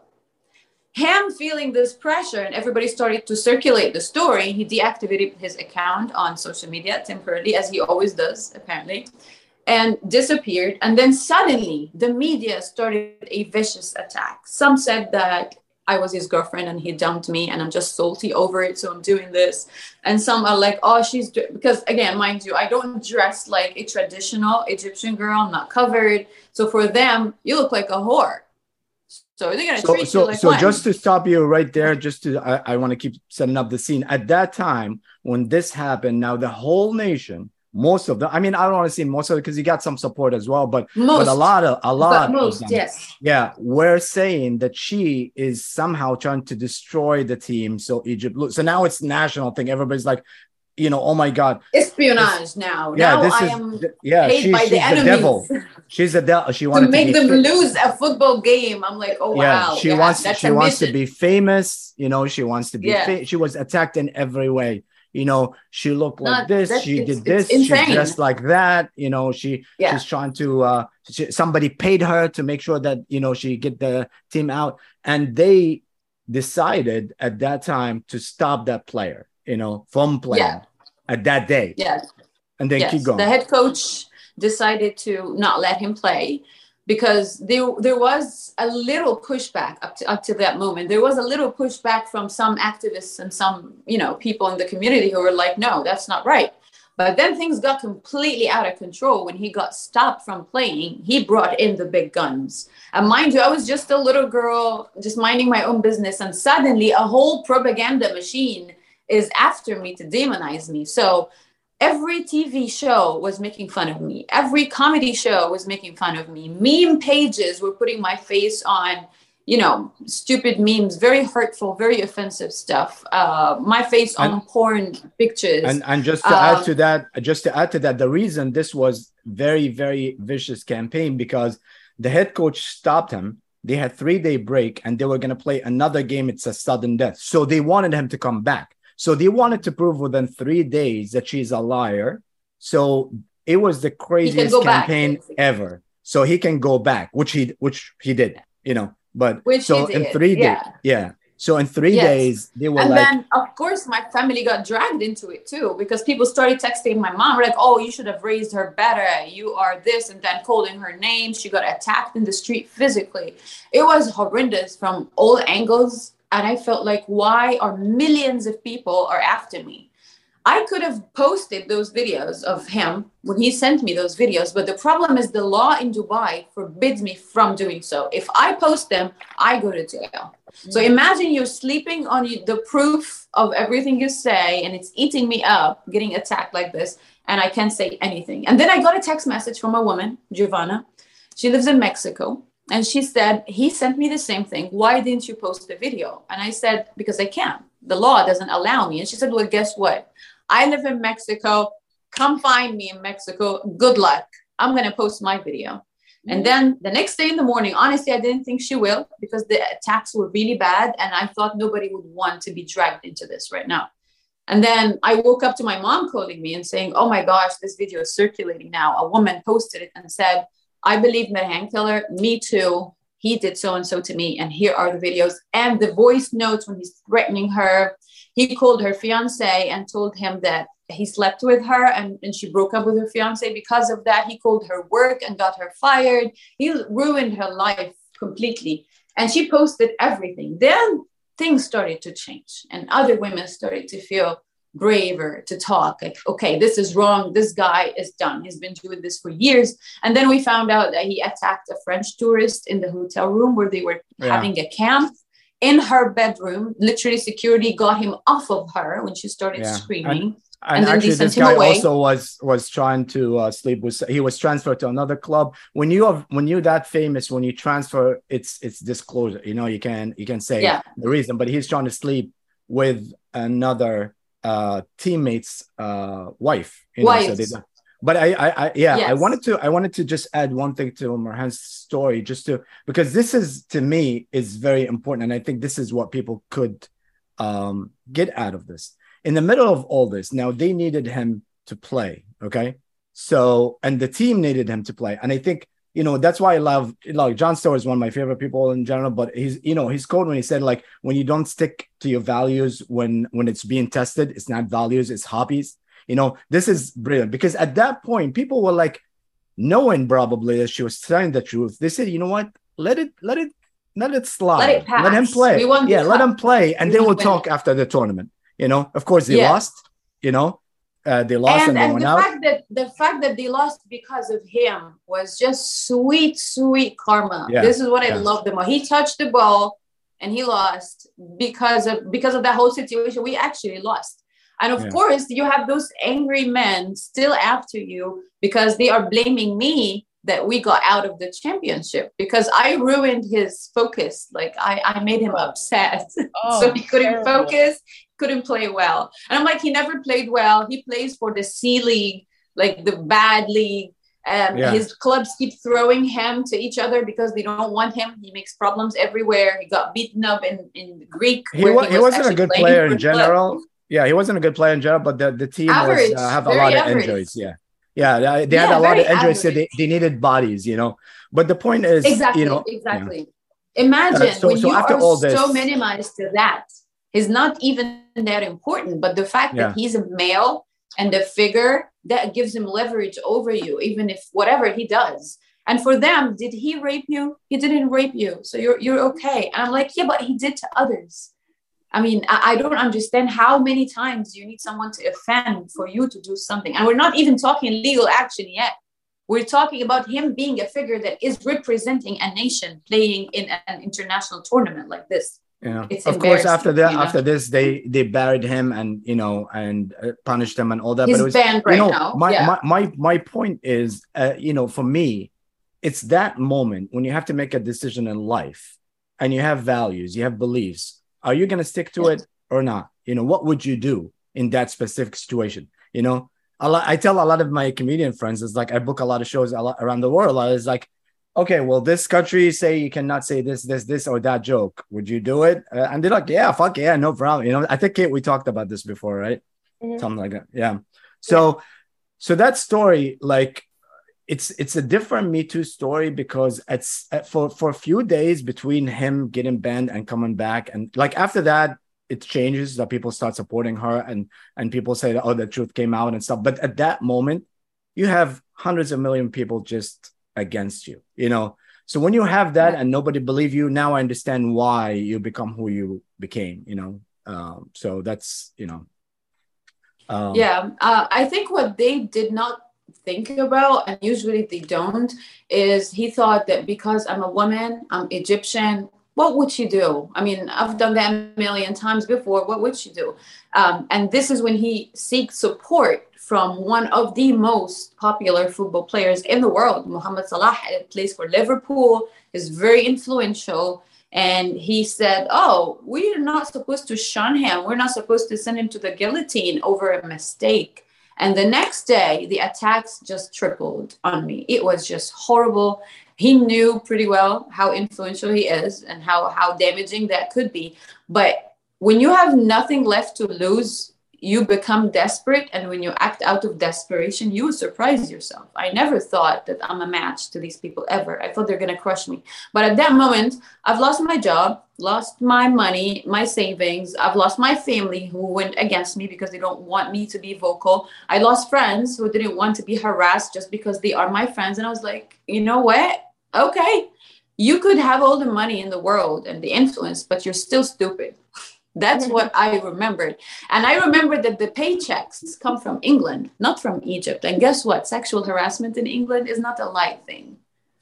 Him feeling this pressure, and everybody started to circulate the story. He deactivated his account on social media temporarily, as he always does, apparently, and disappeared. And then suddenly the media started a vicious attack. Some said that I was his girlfriend and he dumped me and I'm just salty over it, so I'm doing this. And some are like, oh, because again, mind you, I don't dress like a traditional Egyptian girl. I'm not covered. So for them, you look like a whore. So they're going to treat you like one. Just to stop you right there, I want to keep setting up the scene. At that time, when this happened, now the whole nation, most of them, I mean, I don't want to say most of it because you got some support as well, but a lot of them, yes. Yeah, we're saying that she is somehow trying to destroy the team. So Egypt, so now it's national thing. Everybody's like, oh my God. Espionage now. Yeah, now she's by the enemies. Devil. She's the devil. She wanted to make them lose a football game. I'm like, oh wow. She wants to be famous. She wants to be. She was attacked in every way. She looked like this. She did this. She dressed like that. She's trying to. Somebody paid her to make sure that she get the team out, and they decided at that time to stop that player. From playing at that day. Yes. And then keep going. The head coach decided to not let him play because there was a little pushback up to that moment. There was a little pushback from some activists and some, people in the community who were like, no, that's not right. But then things got completely out of control when he got stopped from playing. He brought in the big guns. And mind you, I was just a little girl, just minding my own business. And suddenly a whole propaganda machine is after me to demonize me. So every TV show was making fun of me. Every comedy show was making fun of me. Meme pages were putting my face on, stupid memes, very hurtful, very offensive stuff. My face on porn pictures. And just to add to that, the reason this was very, very vicious campaign because the head coach stopped him. They had 3-day break and they were going to play another game. It's a sudden death. So they wanted him to come back. So they wanted to prove within 3 days that she's a liar. So it was the craziest campaign ever. So he can go back, which he did, But in 3 days, So in 3 days, they were then, of course, my family got dragged into it too because people started texting my mom like, "Oh, you should have raised her better. You are this," and then calling her names. She got attacked in the street physically. It was horrendous from all angles. And I felt like, why are millions of people are after me? I could have posted those videos of him when he sent me those videos. But the problem is the law in Dubai forbids me from doing so. If I post them, I go to jail. So imagine you're sleeping on the proof of everything you say, and it's eating me up, getting attacked like this, and I can't say anything. And then I got a text message from a woman, Giovanna. She lives in Mexico. And she said, he sent me the same thing. Why didn't you post the video? And I said, because I can't. The law doesn't allow me. And she said, well, guess what? I live in Mexico. Come find me in Mexico. Good luck. I'm going to post my video. And then the next day in the morning, honestly, I didn't think she will because the attacks were really bad. And I thought nobody would want to be dragged into this right now. And then I woke up to my mom calling me and saying, oh my gosh, this video is circulating now. A woman posted it and said, I believe Marhan Killer, me too. He did so-and-so to me. And here are the videos and the voice notes when he's threatening her. He called her fiance and told him that he slept with her and she broke up with her fiance because of that. He called her work and got her fired. He ruined her life completely. And she posted everything. Then things started to change and other women started to feel braver to talk like, okay, this is wrong. This guy is done. He's been doing this for years. And then we found out that he attacked a French tourist in the hotel room where they were having a camp. in her bedroom. Literally, security got him off of her when she started screaming. And then actually, they this sent him guy away. also was trying to sleep with. He was transferred to another club. When you're that famous, when you transfer, it's disclosure. You know, you can say the reason, but he's trying to sleep with another teammate's wife. You know, so but I wanted to just add one thing to Marhan's story, because this is, to me, is very important, and I think this is what people could get out of this. In the middle of all this, now they needed him to play, okay? So, and the team needed him to play. And I think, you know, that's why I love, like, Jon Stewart is one of my favorite people in general, but his quote when he said, like, when you don't stick to your values, when it's being tested, it's not values, it's hobbies. You know, this is brilliant, because at that point, people were like, knowing probably that she was telling the truth, they said, you know what, let it slide. Let it pass. Let him play. Let him play. And they will talk it. After the tournament. You know, of course they lost, you know, they lost and they went out. The fact that they lost because of him was just sweet karma. Yeah. This is what I love the most. He touched the ball and he lost because of that whole situation. We actually lost. And of course, you have those angry men still after you because they are blaming me that we got out of the championship because I ruined his focus. Like I made him upset. So he couldn't focus, couldn't play well. And I'm like, he never played well. He plays for the C League, like the bad league. His clubs keep throwing him to each other because they don't want him. He makes problems everywhere. He got beaten up in Greek. He wasn't a good player in general. Yeah, he wasn't a good player in general, but the team was have a lot of injuries. Yeah, they had a lot of injuries, so they needed bodies, you know. But the point is, exactly. Imagine when you are so minimized to that. He's not even that important, but the fact that he's a male and the figure that gives him leverage over you, even if whatever he does. And for them, did he rape you? He didn't rape you, so you're okay. And I'm like, yeah, but he did to others. I mean, I don't understand how many times you need someone to offend for you to do something. And we're not even talking legal action yet. We're talking about him being a figure that is representing a nation playing in an international tournament like this. Yeah. Of course, after this, they buried him and punished him and all that. He's but it was banned now. My point is, for me, it's that moment when you have to make a decision in life, and you have values, you have beliefs. Are you going to stick to it or not? You know, what would you do in that specific situation? You know, I tell a lot of my comedian friends, it's like I book a lot of shows around the world. It's like, okay, well, this country say you cannot say this or that joke. Would you do it? And they're like, yeah, fuck yeah, no problem. You know, I think, Kate, we talked about this before, right? Mm-hmm. Something like that. Yeah. So that story, like, it's a different Me Too story because it's for a few days between him getting banned and coming back, and like after that it changes, that people start supporting her and people say that, oh, the truth came out and stuff. But at that moment, you have hundreds of million people just against you, you know. So when you have that and nobody believe you, now I understand why you become who you became, you know. So that's, you know. I think what they did not think about, and usually they don't, is he thought that because I'm a woman, I'm Egyptian, what would she do? I mean, I've done that a million times before. What would she do? And this is when he seeks support from one of the most popular football players in the world, Mohamed Salah, plays for Liverpool, is very influential. And he said, oh, we're not supposed to shun him. We're not supposed to send him to the guillotine over a mistake. And the next day, the attacks just tripled on me. It was just horrible. He knew pretty well how influential he is and how damaging that could be. But when you have nothing left to lose, you become desperate. And when you act out of desperation, you surprise yourself. I never thought that I'm a match to these people ever. I thought they're going to crush me. But at that moment, I've lost my job, lost my money, my savings. I've lost my family who went against me because they don't want me to be vocal. I lost friends who didn't want to be harassed just because they are my friends. And I was like, you know what? Okay, you could have all the money in the world and the influence, but you're still stupid. That's what I remembered. And I remembered that the paychecks come from England, not from Egypt. And guess what? Sexual harassment in England is not a light thing.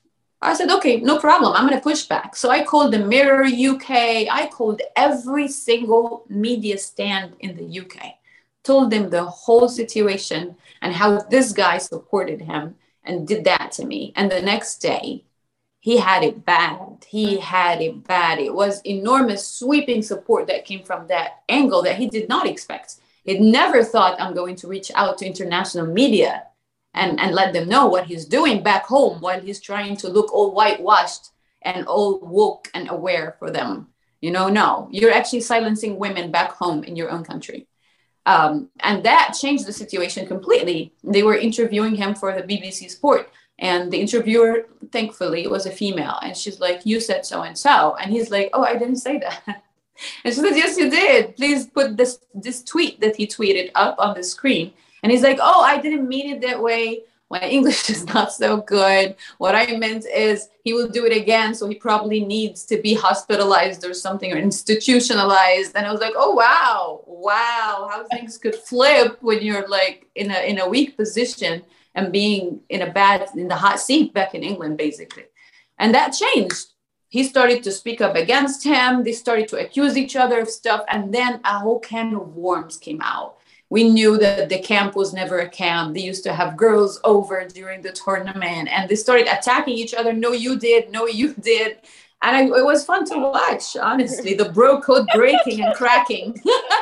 I said, okay, no problem. I'm going to push back. So I called the Mirror UK. I called every single media stand in the UK, told them the whole situation and how this guy supported him and did that to me. And the next day, he had it bad. He had it bad. It was enormous sweeping support that came from that angle that he did not expect. He never thought I'm going to reach out to international media and let them know what he's doing back home while he's trying to look all whitewashed and all woke and aware for them. No, you're actually silencing women back home in your own country. And that changed the situation completely. They were interviewing him for the BBC Sport. And the interviewer, thankfully, was a female. And she's like, you said so and so. And he's like, oh, I didn't say that. And she said, yes, you did. Please put this tweet that he tweeted up on the screen. And he's like, oh, I didn't mean it that way. My English is not so good. What I meant is he will do it again. So he probably needs to be hospitalized or something, or institutionalized. And I was like, oh, wow, how things could flip when you're like in a weak position and being in the hot seat back in England, basically. And that changed. He started to speak up against him. They started to accuse each other of stuff. And then a whole can of worms came out. We knew that the camp was never a camp. They used to have girls over during the tournament and they started attacking each other. No, you did. No, you did. And it was fun to watch, honestly, the bro code breaking and cracking.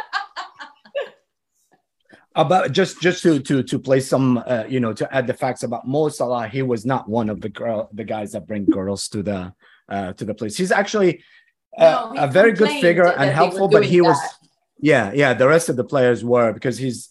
About just to play some, to add the facts about Mo Salah, he was not one of the guys that bring girls to the place. He's actually a very good figure and helpful, but he was. Yeah. The rest of the players were, because he's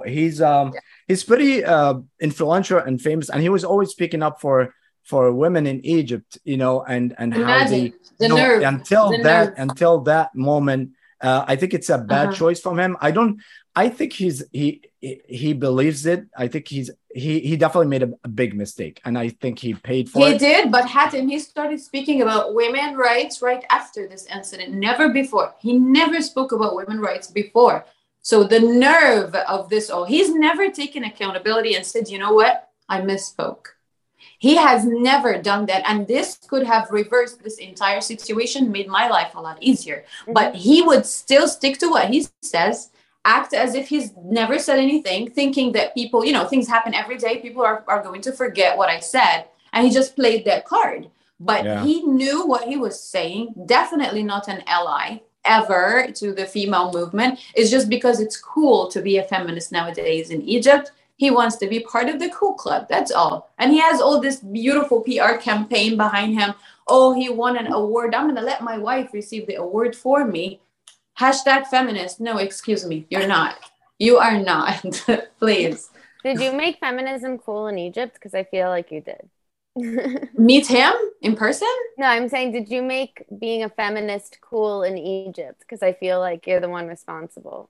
pretty influential and famous, and he was always speaking up for women in Egypt, and how they nerve, until that moment. I think it's a bad choice from him. I think he believes it. I think he definitely made a big mistake, and I think he paid for it. He did, but he started speaking about women's rights right after this incident, never before. He never spoke about women's rights before. So the nerve of this, he's never taken accountability and said, you know what, I misspoke. He has never done that. And this could have reversed this entire situation, made my life a lot easier. Mm-hmm. But he would still stick to what he says, act as if he's never said anything, thinking that people, things happen every day. People are going to forget what I said. And he just played that card. But he knew what he was saying. Definitely not an ally ever to the female movement. It's just because it's cool to be a feminist nowadays in Egypt. He wants to be part of the cool club. That's all. And he has all this beautiful PR campaign behind him. Oh, he won an award. I'm going to let my wife receive the award for me. Hashtag feminist. No, excuse me. You're not. You are not. Please. Did you make feminism cool in Egypt? Because I feel like you did. Meet him in person? No, I'm saying, did you make being a feminist cool in Egypt? Because I feel like you're the one responsible.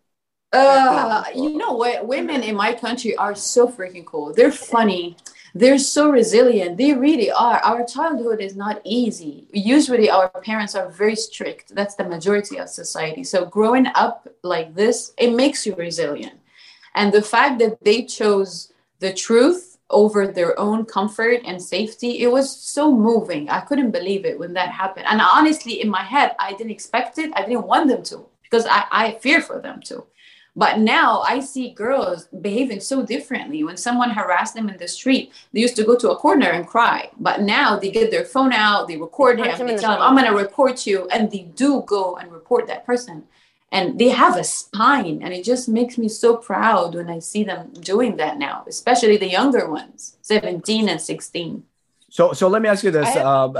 You know what? Women in my country are so freaking cool. They're funny. They're so resilient. They really are. Our childhood is not easy. Usually our parents are very strict. That's the majority of society. So growing up like this, it makes you resilient. And the fact that they chose the truth over their own comfort and safety, it was so moving. I couldn't believe it when that happened. And honestly, in my head, I didn't expect it. I didn't want them to, because I fear for them too. But now I see girls behaving so differently. When someone harassed them in the street, they used to go to a corner and cry. But now they get their phone out, they record him, they tell him, I'm going to report you. And they do go and report that person. And they have a spine. And it just makes me so proud when I see them doing that now, especially the younger ones, 17 and 16. So let me ask you this. Go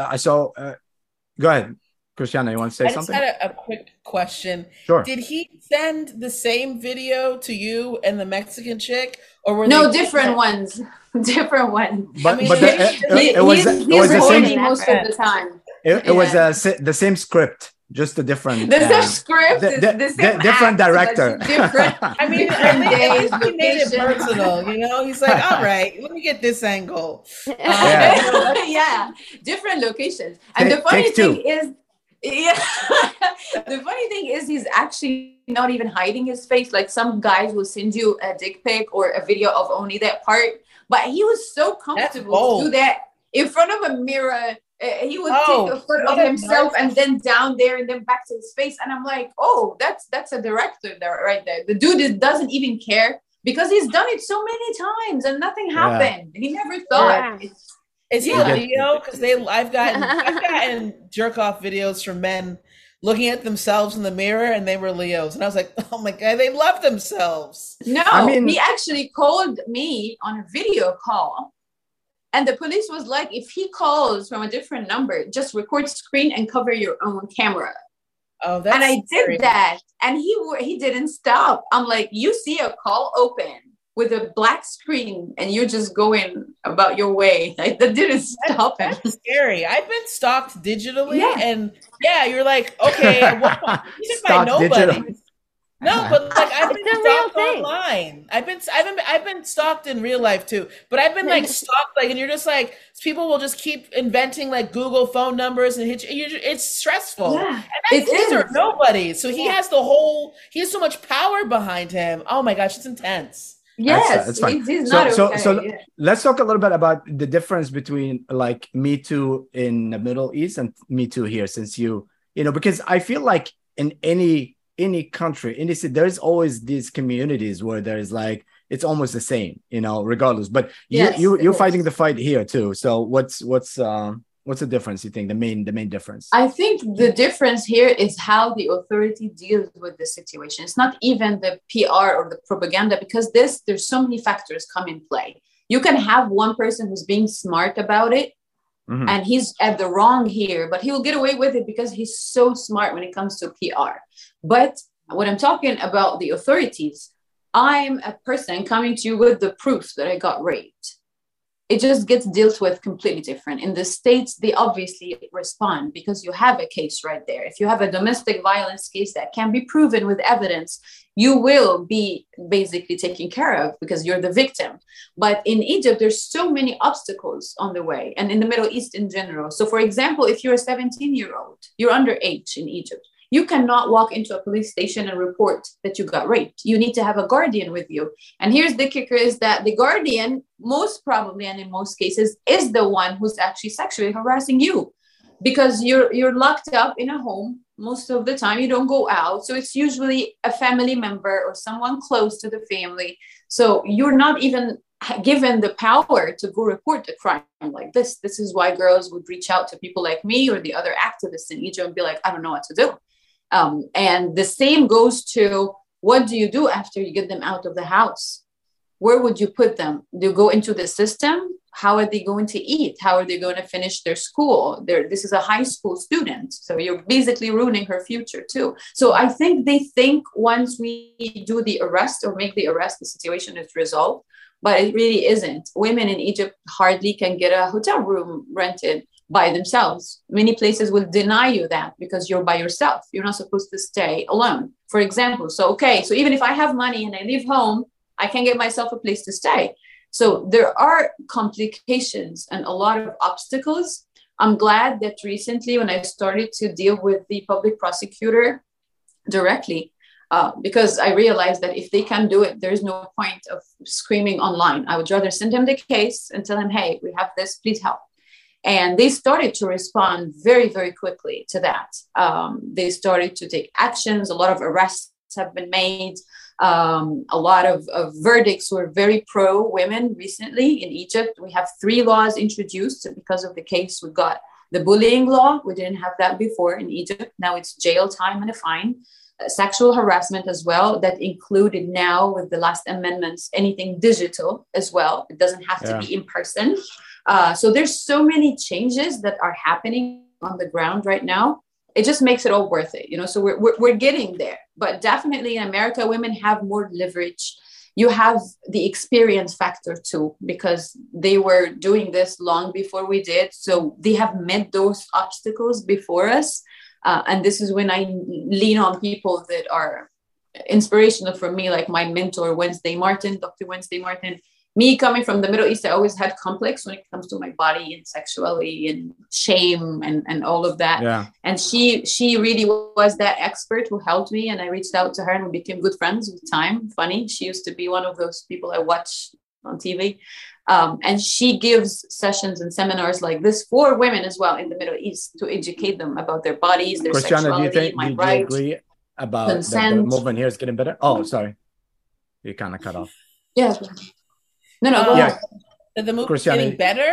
ahead. Christiana, you want to say something? I just had a quick question. Sure. Did he send the same video to you and the Mexican chick, or were no different ones? Different ones. But it was the same most of the time. It was the same script, just a different. The same script, the same different director. Different. I mean, at least he made it personal. He's like, all right, let me get this angle. Yeah, different locations. And the funny thing is. Yeah, the funny thing is he's actually not even hiding his face. Like some guys will send you a dick pic or a video of only that part, but he was so comfortable to do that in front of a mirror He would take a photo of himself and then down there and then back to his face. And I'm like, oh, that's a director there right there. The dude doesn't even care because he's done it so many times and nothing happened. He never thought. Is he a Leo? Because I've gotten jerk off videos from men looking at themselves in the mirror and they were Leos. And I was like, oh my God, they love themselves. No, I mean, he actually called me on a video call. And the police was like, if he calls from a different number, just record screen and cover your own camera. Oh, that's and I scary. did that. And he didn't stop. I'm like, you see a call open with a black screen and you're just going about your way. Like, that didn't stop. That's scary. I've been stalked digitally. And you're like, okay, at what point? Even by nobody. No, but like I've been stalked online. I've been stalked in real life too. But I've been like stalked, like, and you're just like, people will just keep inventing like Google phone numbers and hit you. It's stressful. Yeah, and these are nobody. So he has he has so much power behind him. Oh my gosh, it's intense. Yes, that's fine. He's not okay. So let's talk a little bit about the difference between like Me Too in the Middle East and Me Too here, since you know, because I feel like in any country, in this, there's always these communities where there's like, it's almost the same, you know, regardless. But you're fighting the fight here too. So what's the difference, you think, the main difference? I think the difference here is how the authority deals with the situation. It's not even the PR or the propaganda, because there's so many factors come in play. You can have one person who's being smart about it, and he's at the wrong here, but he will get away with it because he's so smart when it comes to PR. But when I'm talking about the authorities, I'm a person coming to you with the proof that I got raped. It just gets dealt with completely different. In the States, they obviously respond because you have a case right there. If you have a domestic violence case that can be proven with evidence, you will be basically taken care of because you're the victim. But in Egypt, there's so many obstacles on the way, and in the Middle East in general. So for example, if you're a 17-year-old, you're underage in Egypt, you cannot walk into a police station and report that you got raped. You need to have a guardian with you. And here's the kicker, is that the guardian, most probably, and in most cases, is the one who's actually sexually harassing you, because you're locked up in a home. Most of the time, you don't go out. So it's usually a family member or someone close to the family. So you're not even given the power to go report a crime like this. This is why girls would reach out to people like me or the other activists in Egypt and be like, I don't know what to do. And the same goes to, what do you do after you get them out of the house? Where would you put them? Do you go into the system? How are they going to eat? How are they going to finish their school? This is a high school student. So you're basically ruining her future too. So I think they think once we do the arrest or make the arrest, the situation is resolved, but it really isn't. Women in Egypt hardly can get a hotel room rented by themselves. Many places will deny you that because you're by yourself. You're not supposed to stay alone, for example. So even if I have money and I leave home, I can get myself a place to stay. So there are complications and a lot of obstacles. I'm glad that recently, when I started to deal with the public prosecutor directly, because I realized that if they can do it, there's no point of screaming online. I would rather send him the case and tell him, hey, we have this, please help. And they started to respond very, very quickly to that. They started to take actions. A lot of arrests have been made. A lot of verdicts were very pro-women recently in Egypt. We have 3 laws introduced because of the case. We got the bullying law. We didn't have that before in Egypt. Now it's jail time and a fine. Sexual harassment as well, that included now with the last amendments, anything digital as well. It doesn't have to be in person. So there's so many changes that are happening on the ground right now. It just makes it all worth it, you know. So we're getting there, but definitely in America, women have more leverage. You have the experience factor too, because they were doing this long before we did. So they have met those obstacles before us. And this is when I lean on people that are inspirational for me, like my mentor, Dr. Wednesday Martin. Me coming from the Middle East, I always had complex when it comes to my body and sexuality and shame and all of that. Yeah. And she really was that expert who helped me. And I reached out to her and we became good friends with time. Funny, she used to be one of those people I watch on TV. And she gives sessions and seminars like this for women as well in the Middle East to educate them about their bodies, their Christiana, do you sexuality, think, do you agree about the consent. movement here is getting better? Oh, sorry. You kind of cut off. Yeah. No, go ahead. The movement Christiana, getting better?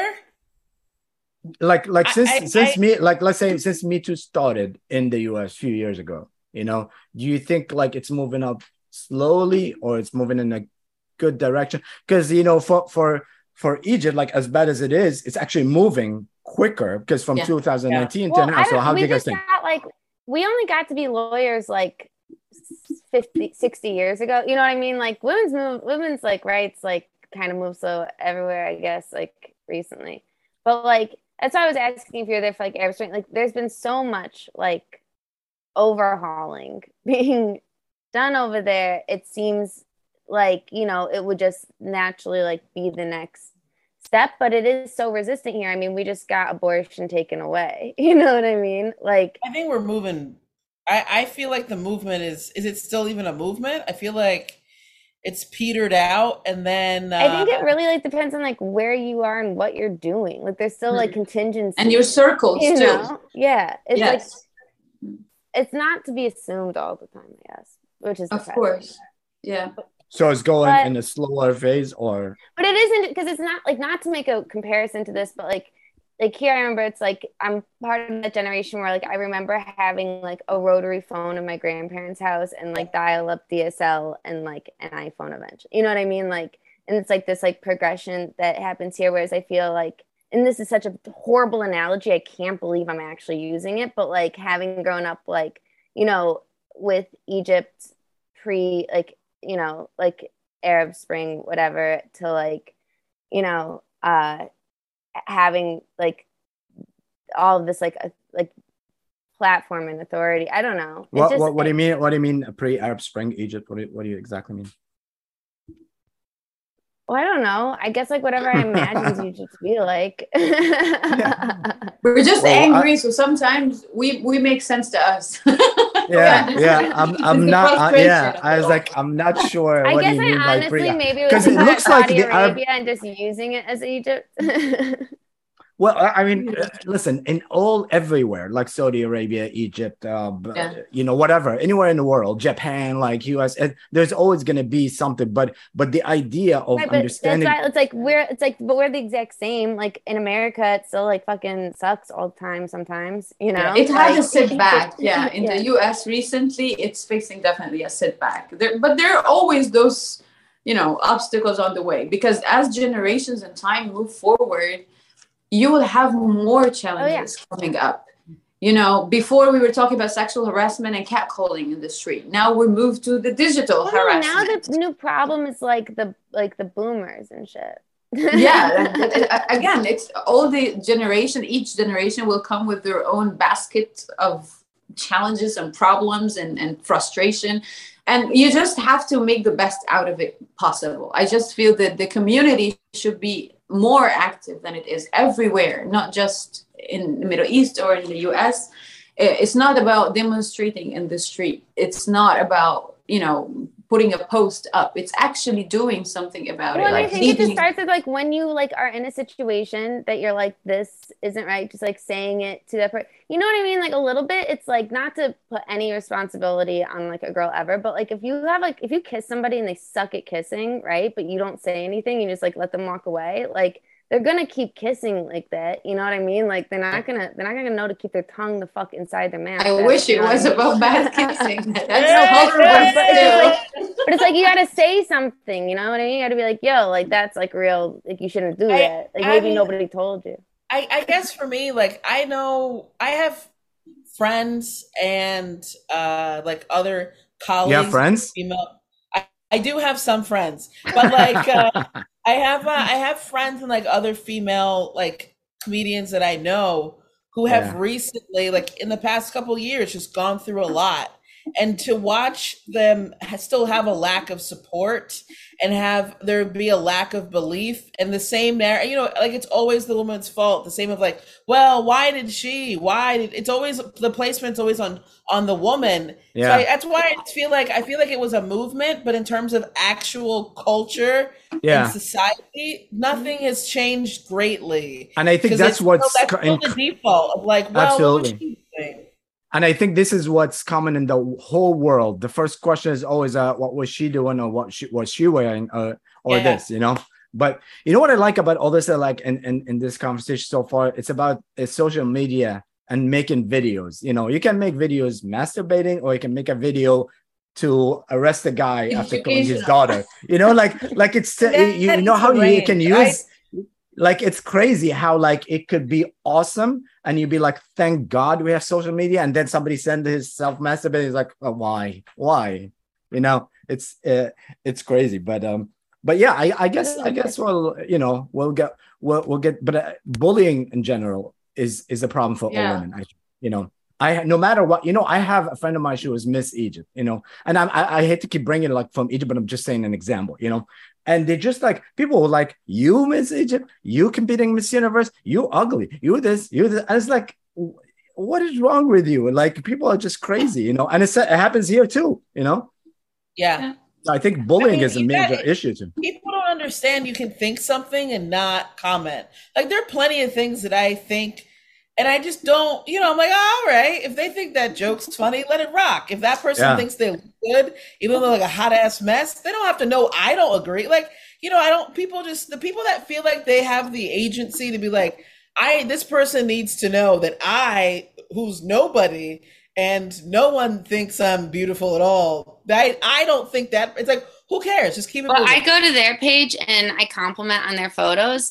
Like let's say since Me Too started in the US a few years ago, you know, do you think like it's moving up slowly or it's moving in a good direction? Because, you know, for Egypt, like as bad as it is, it's actually moving quicker because from 2019 to now. So how do you guys think? We only got to be lawyers like 50, 60 years ago. You know what I mean? Like women's like rights like kind of move slow everywhere, I guess, like recently. But like that's why I was asking if you're there for like Arab Spring. Like there's been so much like overhauling being done over there. It seems like, you know, it would just naturally like be the next step, but it is so resistant here. I mean, we just got abortion taken away. You know what I mean? Like I think we're moving. I feel like the movement is it still even a movement? I feel like it's petered out, and then I think it really like depends on like where you are and what you're doing. Like there's still like contingency and your circles too. Know? Yeah, it's like it's not to be assumed all the time, I guess, which is of course, yeah. So it's going in a slower phase, or but it isn't because it's not like not to make a comparison to this, but like here I remember it's like I'm part of that generation where like I remember having like a rotary phone in my grandparents' house and like dial-up DSL and like an iPhone eventually. You know what I mean? Like, and it's like this like progression that happens here, whereas I feel like, and this is such a horrible analogy, I can't believe I'm actually using it, but like having grown up like, you know, with Egypt pre like, you know, like Arab Spring, whatever, to like, you know, having like all of this like platform and authority. I don't know. What do you mean? What do you mean pre-Arab Spring Egypt? What do you exactly mean? Well, I don't know. I guess like whatever I imagine Egypt to be like. We're just angry, so sometimes we make sense to us. I'm not. I was like, I'm not sure. I what guess do you mean honestly by maybe it was it looks like Saudi the Arabia and just using it as Egypt. Well, I mean, listen, everywhere, like Saudi Arabia, Egypt, you know, whatever, anywhere in the world, Japan, like US, there's always going to be something. But the idea of understanding, that's why but we're the exact same. Like in America, it still like fucking sucks all the time. Sometimes, you know, it has a setback. Yeah, in the US recently, it's facing definitely a setback. But there are always those, you know, obstacles on the way because as generations and time move forward, you will have more challenges coming up. You know, before we were talking about sexual harassment and catcalling in the street. Now we're moved to the digital harassment. Now the new problem is like the boomers and shit. Again, it's all the generation. Each generation will come with their own basket of challenges and problems and frustration. And you just have to make the best out of it possible. I just feel that the community should be more active than it is everywhere, not just in the Middle East or in the US. It's not about demonstrating in the street. It's not about, you know, putting a post up. It's actually doing something about it. Like I think it just starts with like when you like are in a situation that you're like, this isn't right, just like saying it to that person. You know what I mean? Like a little bit, it's like not to put any responsibility on like a girl ever, but like if you kiss somebody and they suck at kissing, right? But you don't say anything, you just like let them walk away. Like they're gonna keep kissing like that. You know what I mean? Like they're not gonna know to keep their tongue the fuck inside their mouth. I wish it was about bad kissing. That's but it's like you gotta say something. You know what I mean? You gotta be like, yo, like that's like real. Like you shouldn't do that. Like maybe nobody told you. I guess for me, like I know I have friends and like other colleagues. You have friends? Female. I do have some friends, but like I have friends and like other female like comedians that I know who have recently, like in the past couple of years, just gone through a lot. and to watch them still have a lack of support and have there be a lack of belief and the same narrative, like it's always the woman's fault. The same of like, well, it's always the placement's always on the woman. Yeah. So that's why I feel like it was a movement, but in terms of actual culture and society, nothing has changed greatly. And I think that's still the default of like, well, absolutely. what would she think? And I think this is what's common in the whole world. The first question is always, what was she doing, or what was she wearing, or this, But you know what I like about all this, like in this conversation so far, it's about social media and making videos. You can make videos masturbating, or you can make a video to arrest a guy after killing his daughter. Like it's how you can use. Right? Like it's crazy how like it could be awesome, and you'd be like, thank God we have social media, and then somebody send his self-masturbating. He's like, oh, why? It's crazy, but yeah, I guess we'll get, but bullying in general is a problem for all women. I no matter what, I have a friend of mine, she was Miss Egypt, and I hate to keep bringing it like from Egypt, but I'm just saying an example, and they're just like, people were like, you Miss Egypt, you competing Miss Universe, you ugly, you this. And it's like, what is wrong with you? Like, people are just crazy, and it happens here too, Yeah. I think bullying is a major issue too. People don't understand you can think something and not comment. Like, there are plenty of things that I think, and I just don't, I'm like, oh, all right, if they think that joke's funny, let it rock. If that person thinks they look good, even though like a hot ass mess, they don't have to know I don't agree. Like, the people that feel like they have the agency to be like, this person needs to know that who's nobody and no one thinks I'm beautiful at all. I don't think that, it's like, who cares? Just keep it moving. I go to their page and I compliment on their photos.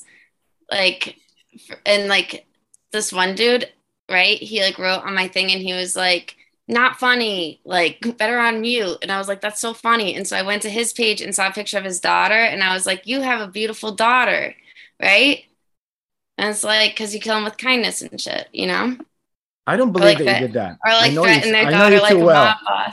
This one dude, right? He like wrote on my thing and he was like, not funny, like better on mute. And I was like, that's so funny. And so I went to his page and saw a picture of his daughter. And I was like, you have a beautiful daughter, right? And it's like, because you kill him with kindness and shit, I don't believe that you did that. Or like threaten their daughter like a mob boss.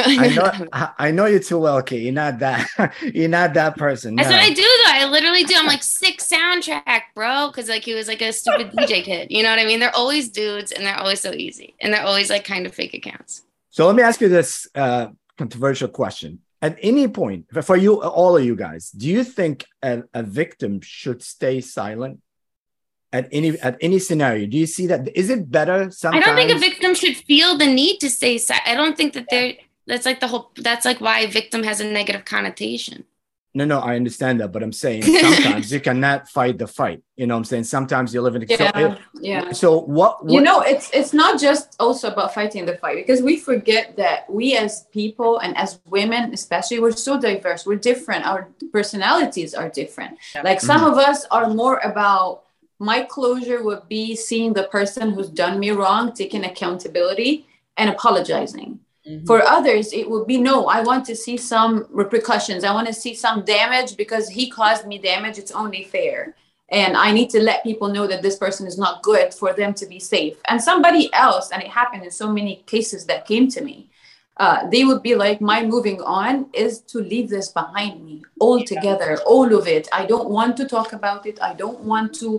I know you too well, Kate. You're not that. You're not that person. That's what I do, though. I literally do. I'm like, sick soundtrack, bro. Because like he was like a stupid DJ kid. You know what I mean? They're always dudes, and they're always so easy, and they're always like kind of fake accounts. So let me ask you this controversial question. At any point, for you, all of you guys, do you think a victim should stay silent at any scenario? Do you see that? Is it better sometimes? I don't think a victim should feel the need to stay silent. I don't think that that's like why a victim has a negative connotation. No, I understand that, but I'm saying sometimes you cannot fight the fight. You know what I'm saying? Sometimes you live in So what it's not just also about fighting the fight, because we forget that we as people and as women especially, we're so diverse, we're different, our personalities are different. Like some of us are more about, my closure would be seeing the person who's done me wrong, taking accountability and apologizing. Mm-hmm. For others, it would be, no, I want to see some repercussions. I want to see some damage because he caused me damage. It's only fair. And I need to let people know that this person is not good for them to be safe. And somebody else, and it happened in so many cases that came to me, they would be like, my moving on is to leave this behind me altogether, all of it. I don't want to talk about it. I don't want to,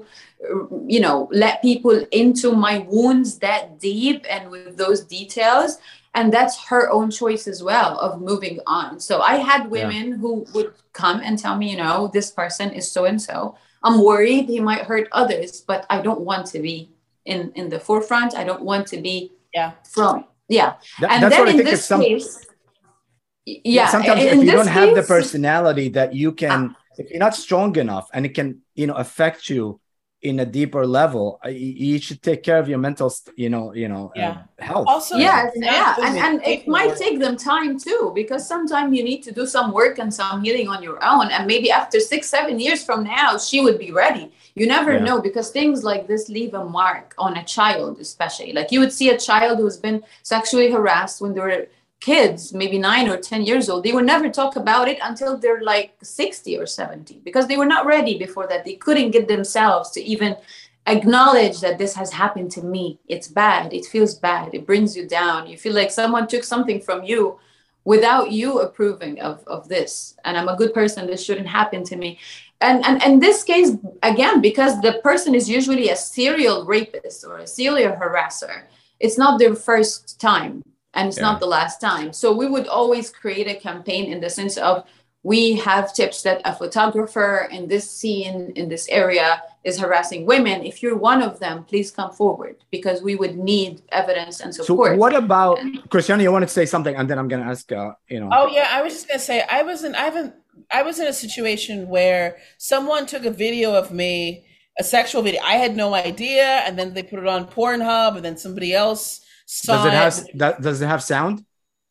let people into my wounds that deep and with those details. And that's her own choice as well of moving on. So I had women who would come and tell me, this person is so-and-so. I'm worried he might hurt others, but I don't want to be in the forefront. I don't want to be from, and then in this case, sometimes if you don't have the personality that you can, if you're not strong enough and it can, affect you in a deeper level, you should take care of your mental, health. Also, and it might take them time too, because sometimes you need to do some work and some healing on your own. And maybe after 6-7 years from now, she would be ready. You never know, because things like this leave a mark on a child, especially. Like you would see a child who's been sexually harassed when they were kids, maybe 9 or 10 years old. They would never talk about it until they're like 60 or 70, because they were not ready before that. They couldn't get themselves to even acknowledge that this has happened to me. It's bad. It feels bad. It brings you down. You feel like someone took something from you without you approving of this. And I'm a good person. This shouldn't happen to me. And in this case, again, because the person is usually a serial rapist or a serial harasser, it's not their first time and it's not the last time. So we would always create a campaign in the sense of, we have tips that a photographer in this scene, in this area, is harassing women. If you're one of them, please come forward, because we would need evidence and support. So what about, Christiana, you wanted to say something, and then I'm going to ask, Oh yeah, I was just going to say, I was in a situation where someone took a video of me, a sexual video. I had no idea, and then they put it on Pornhub, and then somebody else saw it. Does it have sound?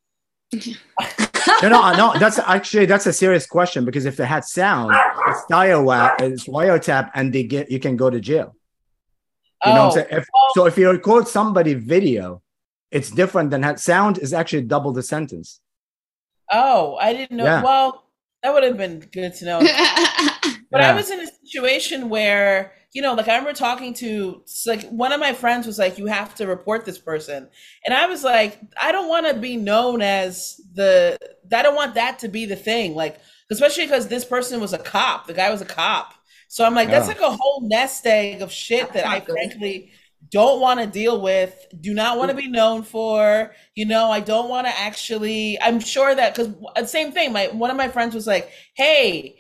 No. That's a serious question, because if it had sound, it's wiretap, and you can go to jail. You know what I'm saying? So if you record somebody video, it's different than sound is actually double the sentence. Oh, I didn't know. Yeah. Well, that would have been good to know. But I was in a situation where, like I remember talking to, like one of my friends was like, you have to report this person. And I was like, I don't want to be known as I don't want that to be the thing. Like, especially because this person was a cop. The guy was a cop. So I'm like, that's like a whole nest egg of shit that I frankly don't want to deal with, do not want to be known for, I don't want to actually, I'm sure that, because same thing, one of my friends was like, hey,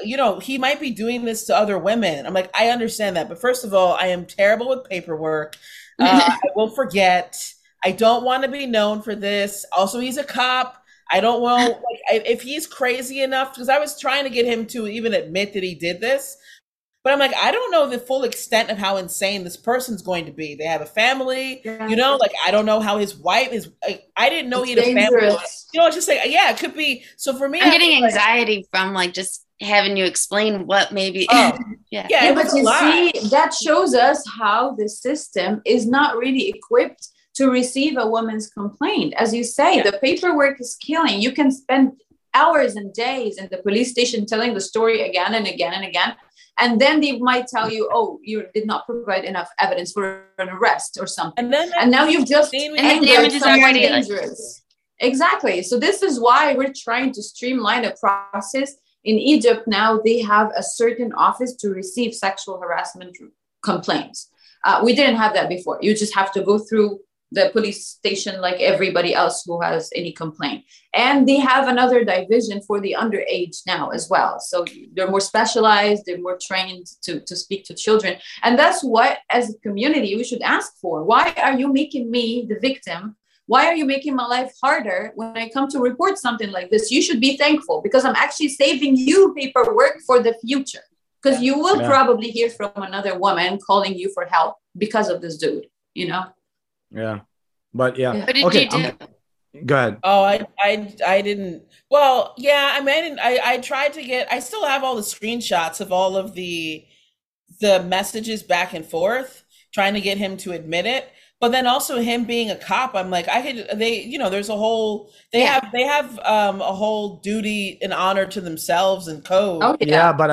he might be doing this to other women. I'm like, I understand that. But first of all, I am terrible with paperwork. I will forget. I don't want to be known for this. Also, he's a cop. I don't want, if he's crazy enough, because I was trying to get him to even admit that he did this. But I'm like, I don't know the full extent of how insane this person's going to be. They have a family, I don't know how his wife is. I didn't know he had a family. It's just like, yeah, it could be. So for me, I'm getting anxiety from just having you explain what maybe. But you see, that shows us how the system is not really equipped to receive a woman's complaint. As you say, the paperwork is killing. You can spend hours and days in the police station telling the story again and again and again. And then they might tell you, oh, you did not provide enough evidence for an arrest or something. And now you've just angered someone dangerous. Exactly. So this is why we're trying to streamline a process. In Egypt now, they have a certain office to receive sexual harassment complaints. We didn't have that before. You just have to go through the police station like everybody else who has any complaint. And they have another division for the underage now as well. So they're more specialized, they're more trained to speak to children. And that's what, as a community, we should ask for. Why are you making me the victim? Why are you making my life harder when I come to report something like this? You should be thankful, because I'm actually saving you paperwork for the future. Because you will probably hear from another woman calling you for help because of this dude, Yeah, but What did you do? Go ahead. Oh, I didn't. Well, yeah, I tried to get. I still have all the screenshots of all of the messages back and forth, trying to get him to admit it. But then also him being a cop, I'm like, there's a whole, they have a whole duty and honor to themselves and code. Oh, yeah. But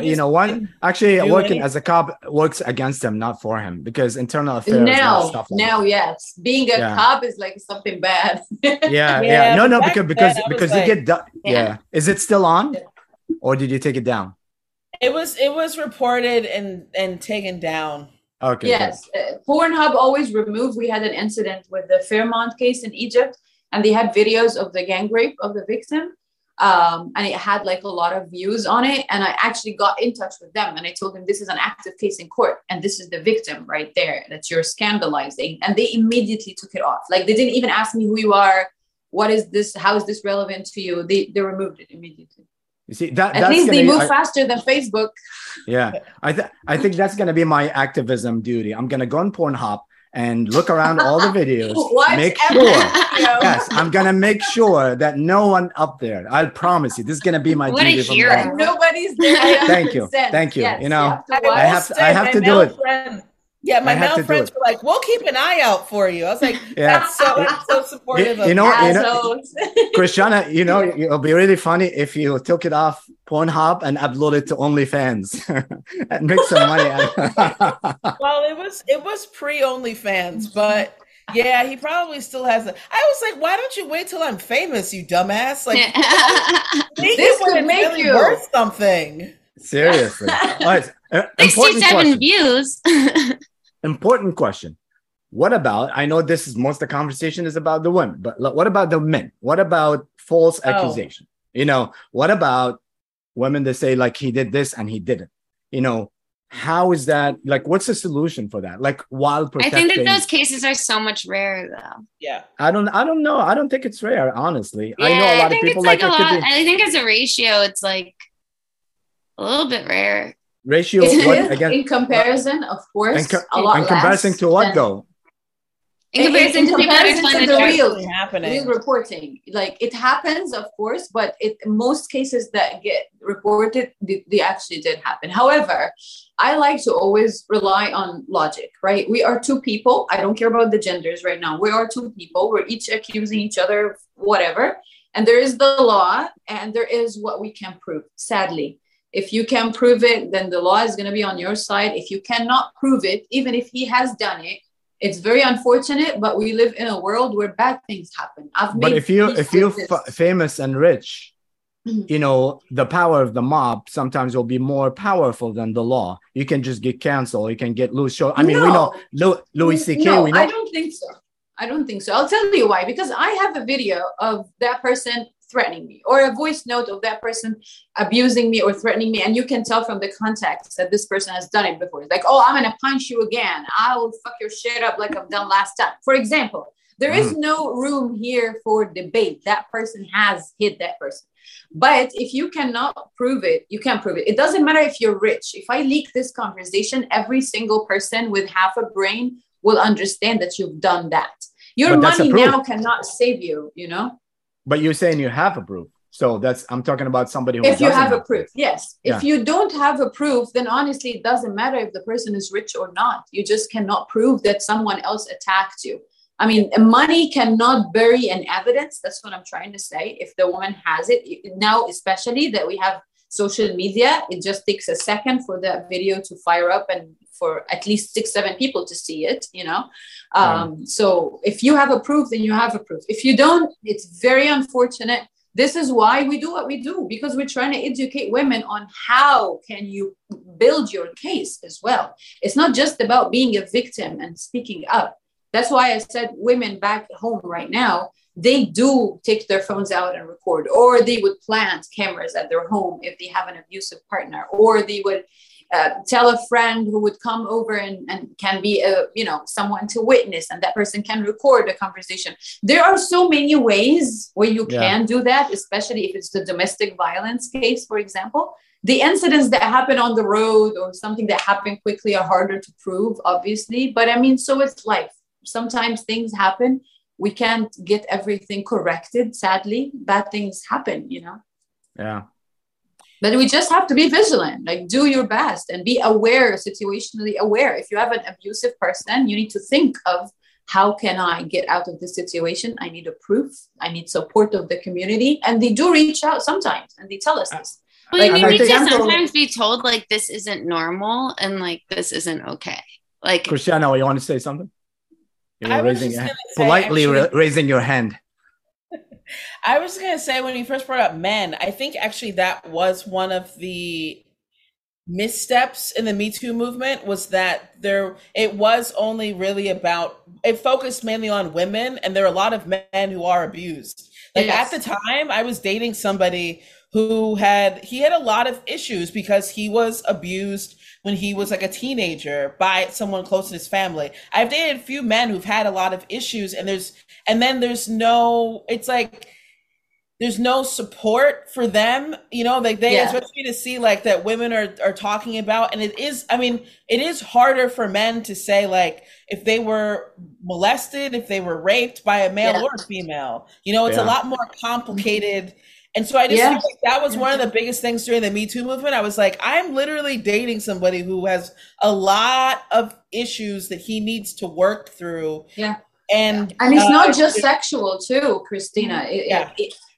working as a cop works against him, not for him, because internal affairs. Yes. Being a cop is like something bad. No, because you get, Is it still on, or did you take it down? It was reported and taken down. Okay. Yes, Pornhub always removed. We had an incident with the Fairmont case in Egypt, and they had videos of the gang rape of the victim, and it had like a lot of views on it. And I actually got in touch with them, and I told them, this is an active case in court, and this is the victim right there that you're scandalizing. And they immediately took it off. Like, they didn't even ask me who you are, what is this, how is this relevant to you? They removed it immediately. You see, at least they move faster than Facebook. Yeah, I think that's going to be my activism duty. I'm going to go on Pornhub and look around all the videos. Make sure. Yes, I'm going to make sure that no one up there. I'll promise you, this is going to be my duty. Nobody's there. Thank you. Yes, I have to do it. Yeah, my male friends were like, "We'll keep an eye out for you." I was like, "That's so supportive." Christiana, it'll be really funny if you took it off Pornhub and upload it to OnlyFans and make some money. Well, it was pre OnlyFans, but yeah, he probably still has it. I was like, why don't you wait till I'm famous, you dumbass? Like, This could make really you worth something. Seriously. All right. Important 67 question. views. Important question. What about, I know this is most of the conversation is about the women, but what about the men? What about false accusation? You know, what about women that say like he did this and he didn't? You know, how is that? Like, what's the solution for that? Like, while I protecting. think that those cases are so much rarer, though. Yeah. I don't know. I don't think it's rare, honestly. Yeah, I know a lot of think people it's like a it lot. could be I think as a ratio, it's like a little bit rare. ratio. It What is, again? in comparison, of course, a lot in comparison less to what than- though? In comparison to people that are comparison telling to the the truth. real happening. reporting, like it happens, of course, but in most cases that get reported, they actually did happen. However, I like to always rely on logic, right? We are two people. I don't care about the genders right now. We are two people. We're each accusing each other of whatever. And there is the law and there is what we can prove, sadly. If you can prove it, then the law is going to be on your side. If you cannot prove it, even if he has done it, it's very unfortunate, but we live in a world where bad things happen. But if you're famous and rich, you know, the power of the mob sometimes will be more powerful than the law. You can just get canceled. You can get loose show. I mean, we know Louis C.K. No, we know. I don't think so. I'll tell you why. Because I have a video of that person threatening me, or a voice note of that person abusing me or threatening me, and you can tell from the context that this person has done it before. It's like, oh, I'm gonna punch you again. I will fuck your shit up like I've done last time. For example, there is no room here for debate. That person has hit that person. But if you cannot prove it, you can't prove it. It doesn't matter if you're rich. If I leak this conversation, every single person with half a brain will understand that you've done that. Your money now cannot save you, you know? But you're saying you have a proof. So I'm talking about somebody who if you have a proof. proof, yes. Yeah. If you don't have a proof, then honestly, it doesn't matter if the person is rich or not. You just cannot prove that someone else attacked you. I mean, money cannot bury an evidence. That's what I'm trying to say. If the woman has it, now especially that we have social media, it just takes a second for that video to fire up and for at least 6-7 people to see it, you know. So if you have a proof, then you have a proof. If you don't, it's very unfortunate. This is why we do what we do, because we're trying to educate women on how can you build your case as well. It's not just about being a victim and speaking up. That's why I said women back home right now, they do take their phones out and record, or they would plant cameras at their home if they have an abusive partner, or they would tell a friend who would come over and can be someone to witness, and that person can record the conversation. There are so many ways where you can do that, especially if it's the domestic violence case, for example. The incidents that happen on the road or something that happen quickly are harder to prove, obviously. But I mean, so it's life. Sometimes things happen. We can't get everything corrected. Sadly, bad things happen, you know? Yeah. But we just have to be vigilant, like do your best and be aware, situationally aware. If you have an abusive person, you need to think of, how can I get out of this situation? I need a proof. I need support of the community. And they do reach out sometimes and they tell us this. Well, like, you need to sometimes be told like this isn't normal and like this isn't okay. Like, Cristiano, you want to say something? You're politely raising your hand. I was going to say, when you first brought up men, I think actually that was one of the missteps in the Me Too movement, was that it was only really it focused mainly on women, and there are a lot of men who are abused. Like at the time, I was dating somebody who had a lot of issues because he was abused when he was like a teenager by someone close to his family. I've dated a few men who've had a lot of issues, and there's no support for them, you know, like they expect me to see like that women are talking about. And it is harder for men to say, like, if they were molested, if they were raped by a male or a female, you know, it's a lot more complicated. And so I just feel like that was one of the biggest things during the Me Too movement. I was like, I'm literally dating somebody who has a lot of issues that he needs to work through. Yeah. And it's not just sexual too, Christina.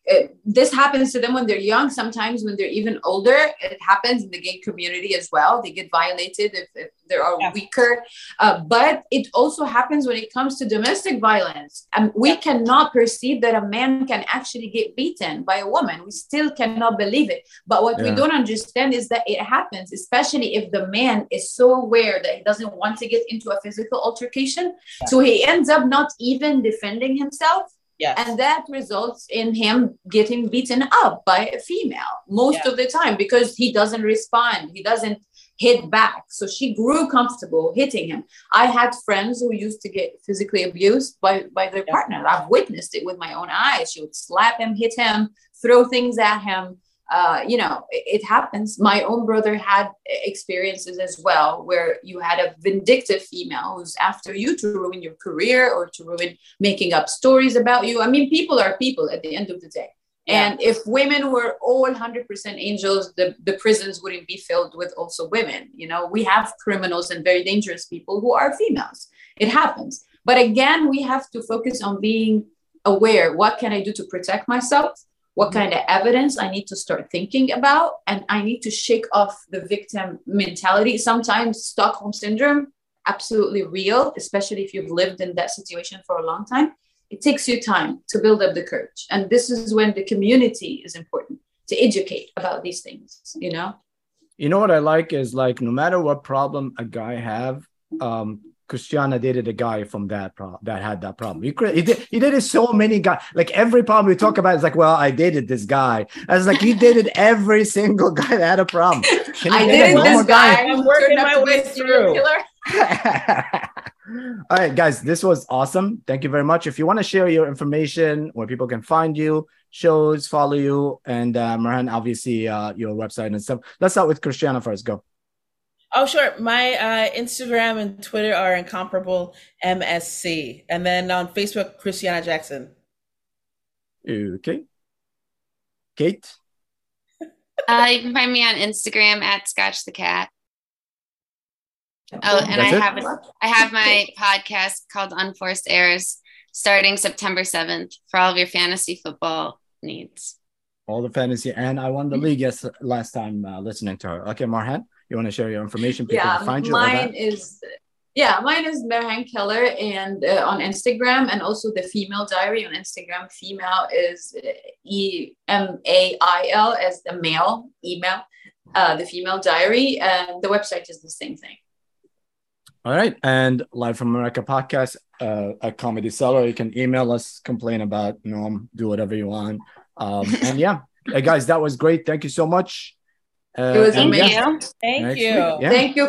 this happens to them when they're young. Sometimes when they're even older, it happens in the gay community as well. They get violated if they are weaker. But it also happens when it comes to domestic violence. And we cannot perceive that a man can actually get beaten by a woman. We still cannot believe it. But what we don't understand is that it happens, especially if the man is so aware that he doesn't want to get into a physical altercation. So he ends up not even defending himself. Yes. And that results in him getting beaten up by a female most of the time because he doesn't respond. He doesn't hit back. So she grew comfortable hitting him. I had friends who used to get physically abused by their partner. I've witnessed it with my own eyes. She would slap him, hit him, throw things at him. It happens. My own brother had experiences as well, where you had a vindictive female who's after you to ruin your career or to ruin making up stories about you. I mean, people are people at the end of the day. Yeah. And if women were all 100% angels, the prisons wouldn't be filled with also women. We have criminals and very dangerous people who are females. It happens. But again, we have to focus on being aware. What can I do to protect myself? What kind of evidence I need to start thinking about? And I need to shake off the victim mentality. Sometimes Stockholm syndrome, absolutely real, especially if you've lived in that situation for a long time. It takes you time to build up the courage. And this is when the community is important to educate about these things, You know what I like is no matter what problem a guy have, Christiana dated a guy from that had that problem. He dated so many guys. Like every problem we talk about is I dated this guy. I was like, you dated every single guy that had a problem. I dated this guy. I'm working my way through. All right, guys, this was awesome. Thank you very much. If you want to share your information, where people can find you, shows, follow you, and Marhan, obviously your website and stuff. Let's start with Christiana first. Go. Oh, sure. My Instagram and Twitter are incomparable MSC. And then on Facebook, Christiana Jackson. Okay. Kate? You can find me on Instagram at Scotch the Cat. Oh, and I have my podcast called Unforced Errors starting September 7th for all of your fantasy football needs. All the fantasy. And I won the league last time listening to her. Okay, Marhan, you want to share your information? People can find you. Mine is Marhan Keller and on Instagram, and also the Female Diary on Instagram. Female is EMAIL as the male, email, the Female Diary. And the website is the same thing. All right. And Live from America podcast at Comedy Cellar. You can email us, complain about Noam, do whatever you want. And guys, that was great. Thank you so much. It was amazing. Thank you. Thank you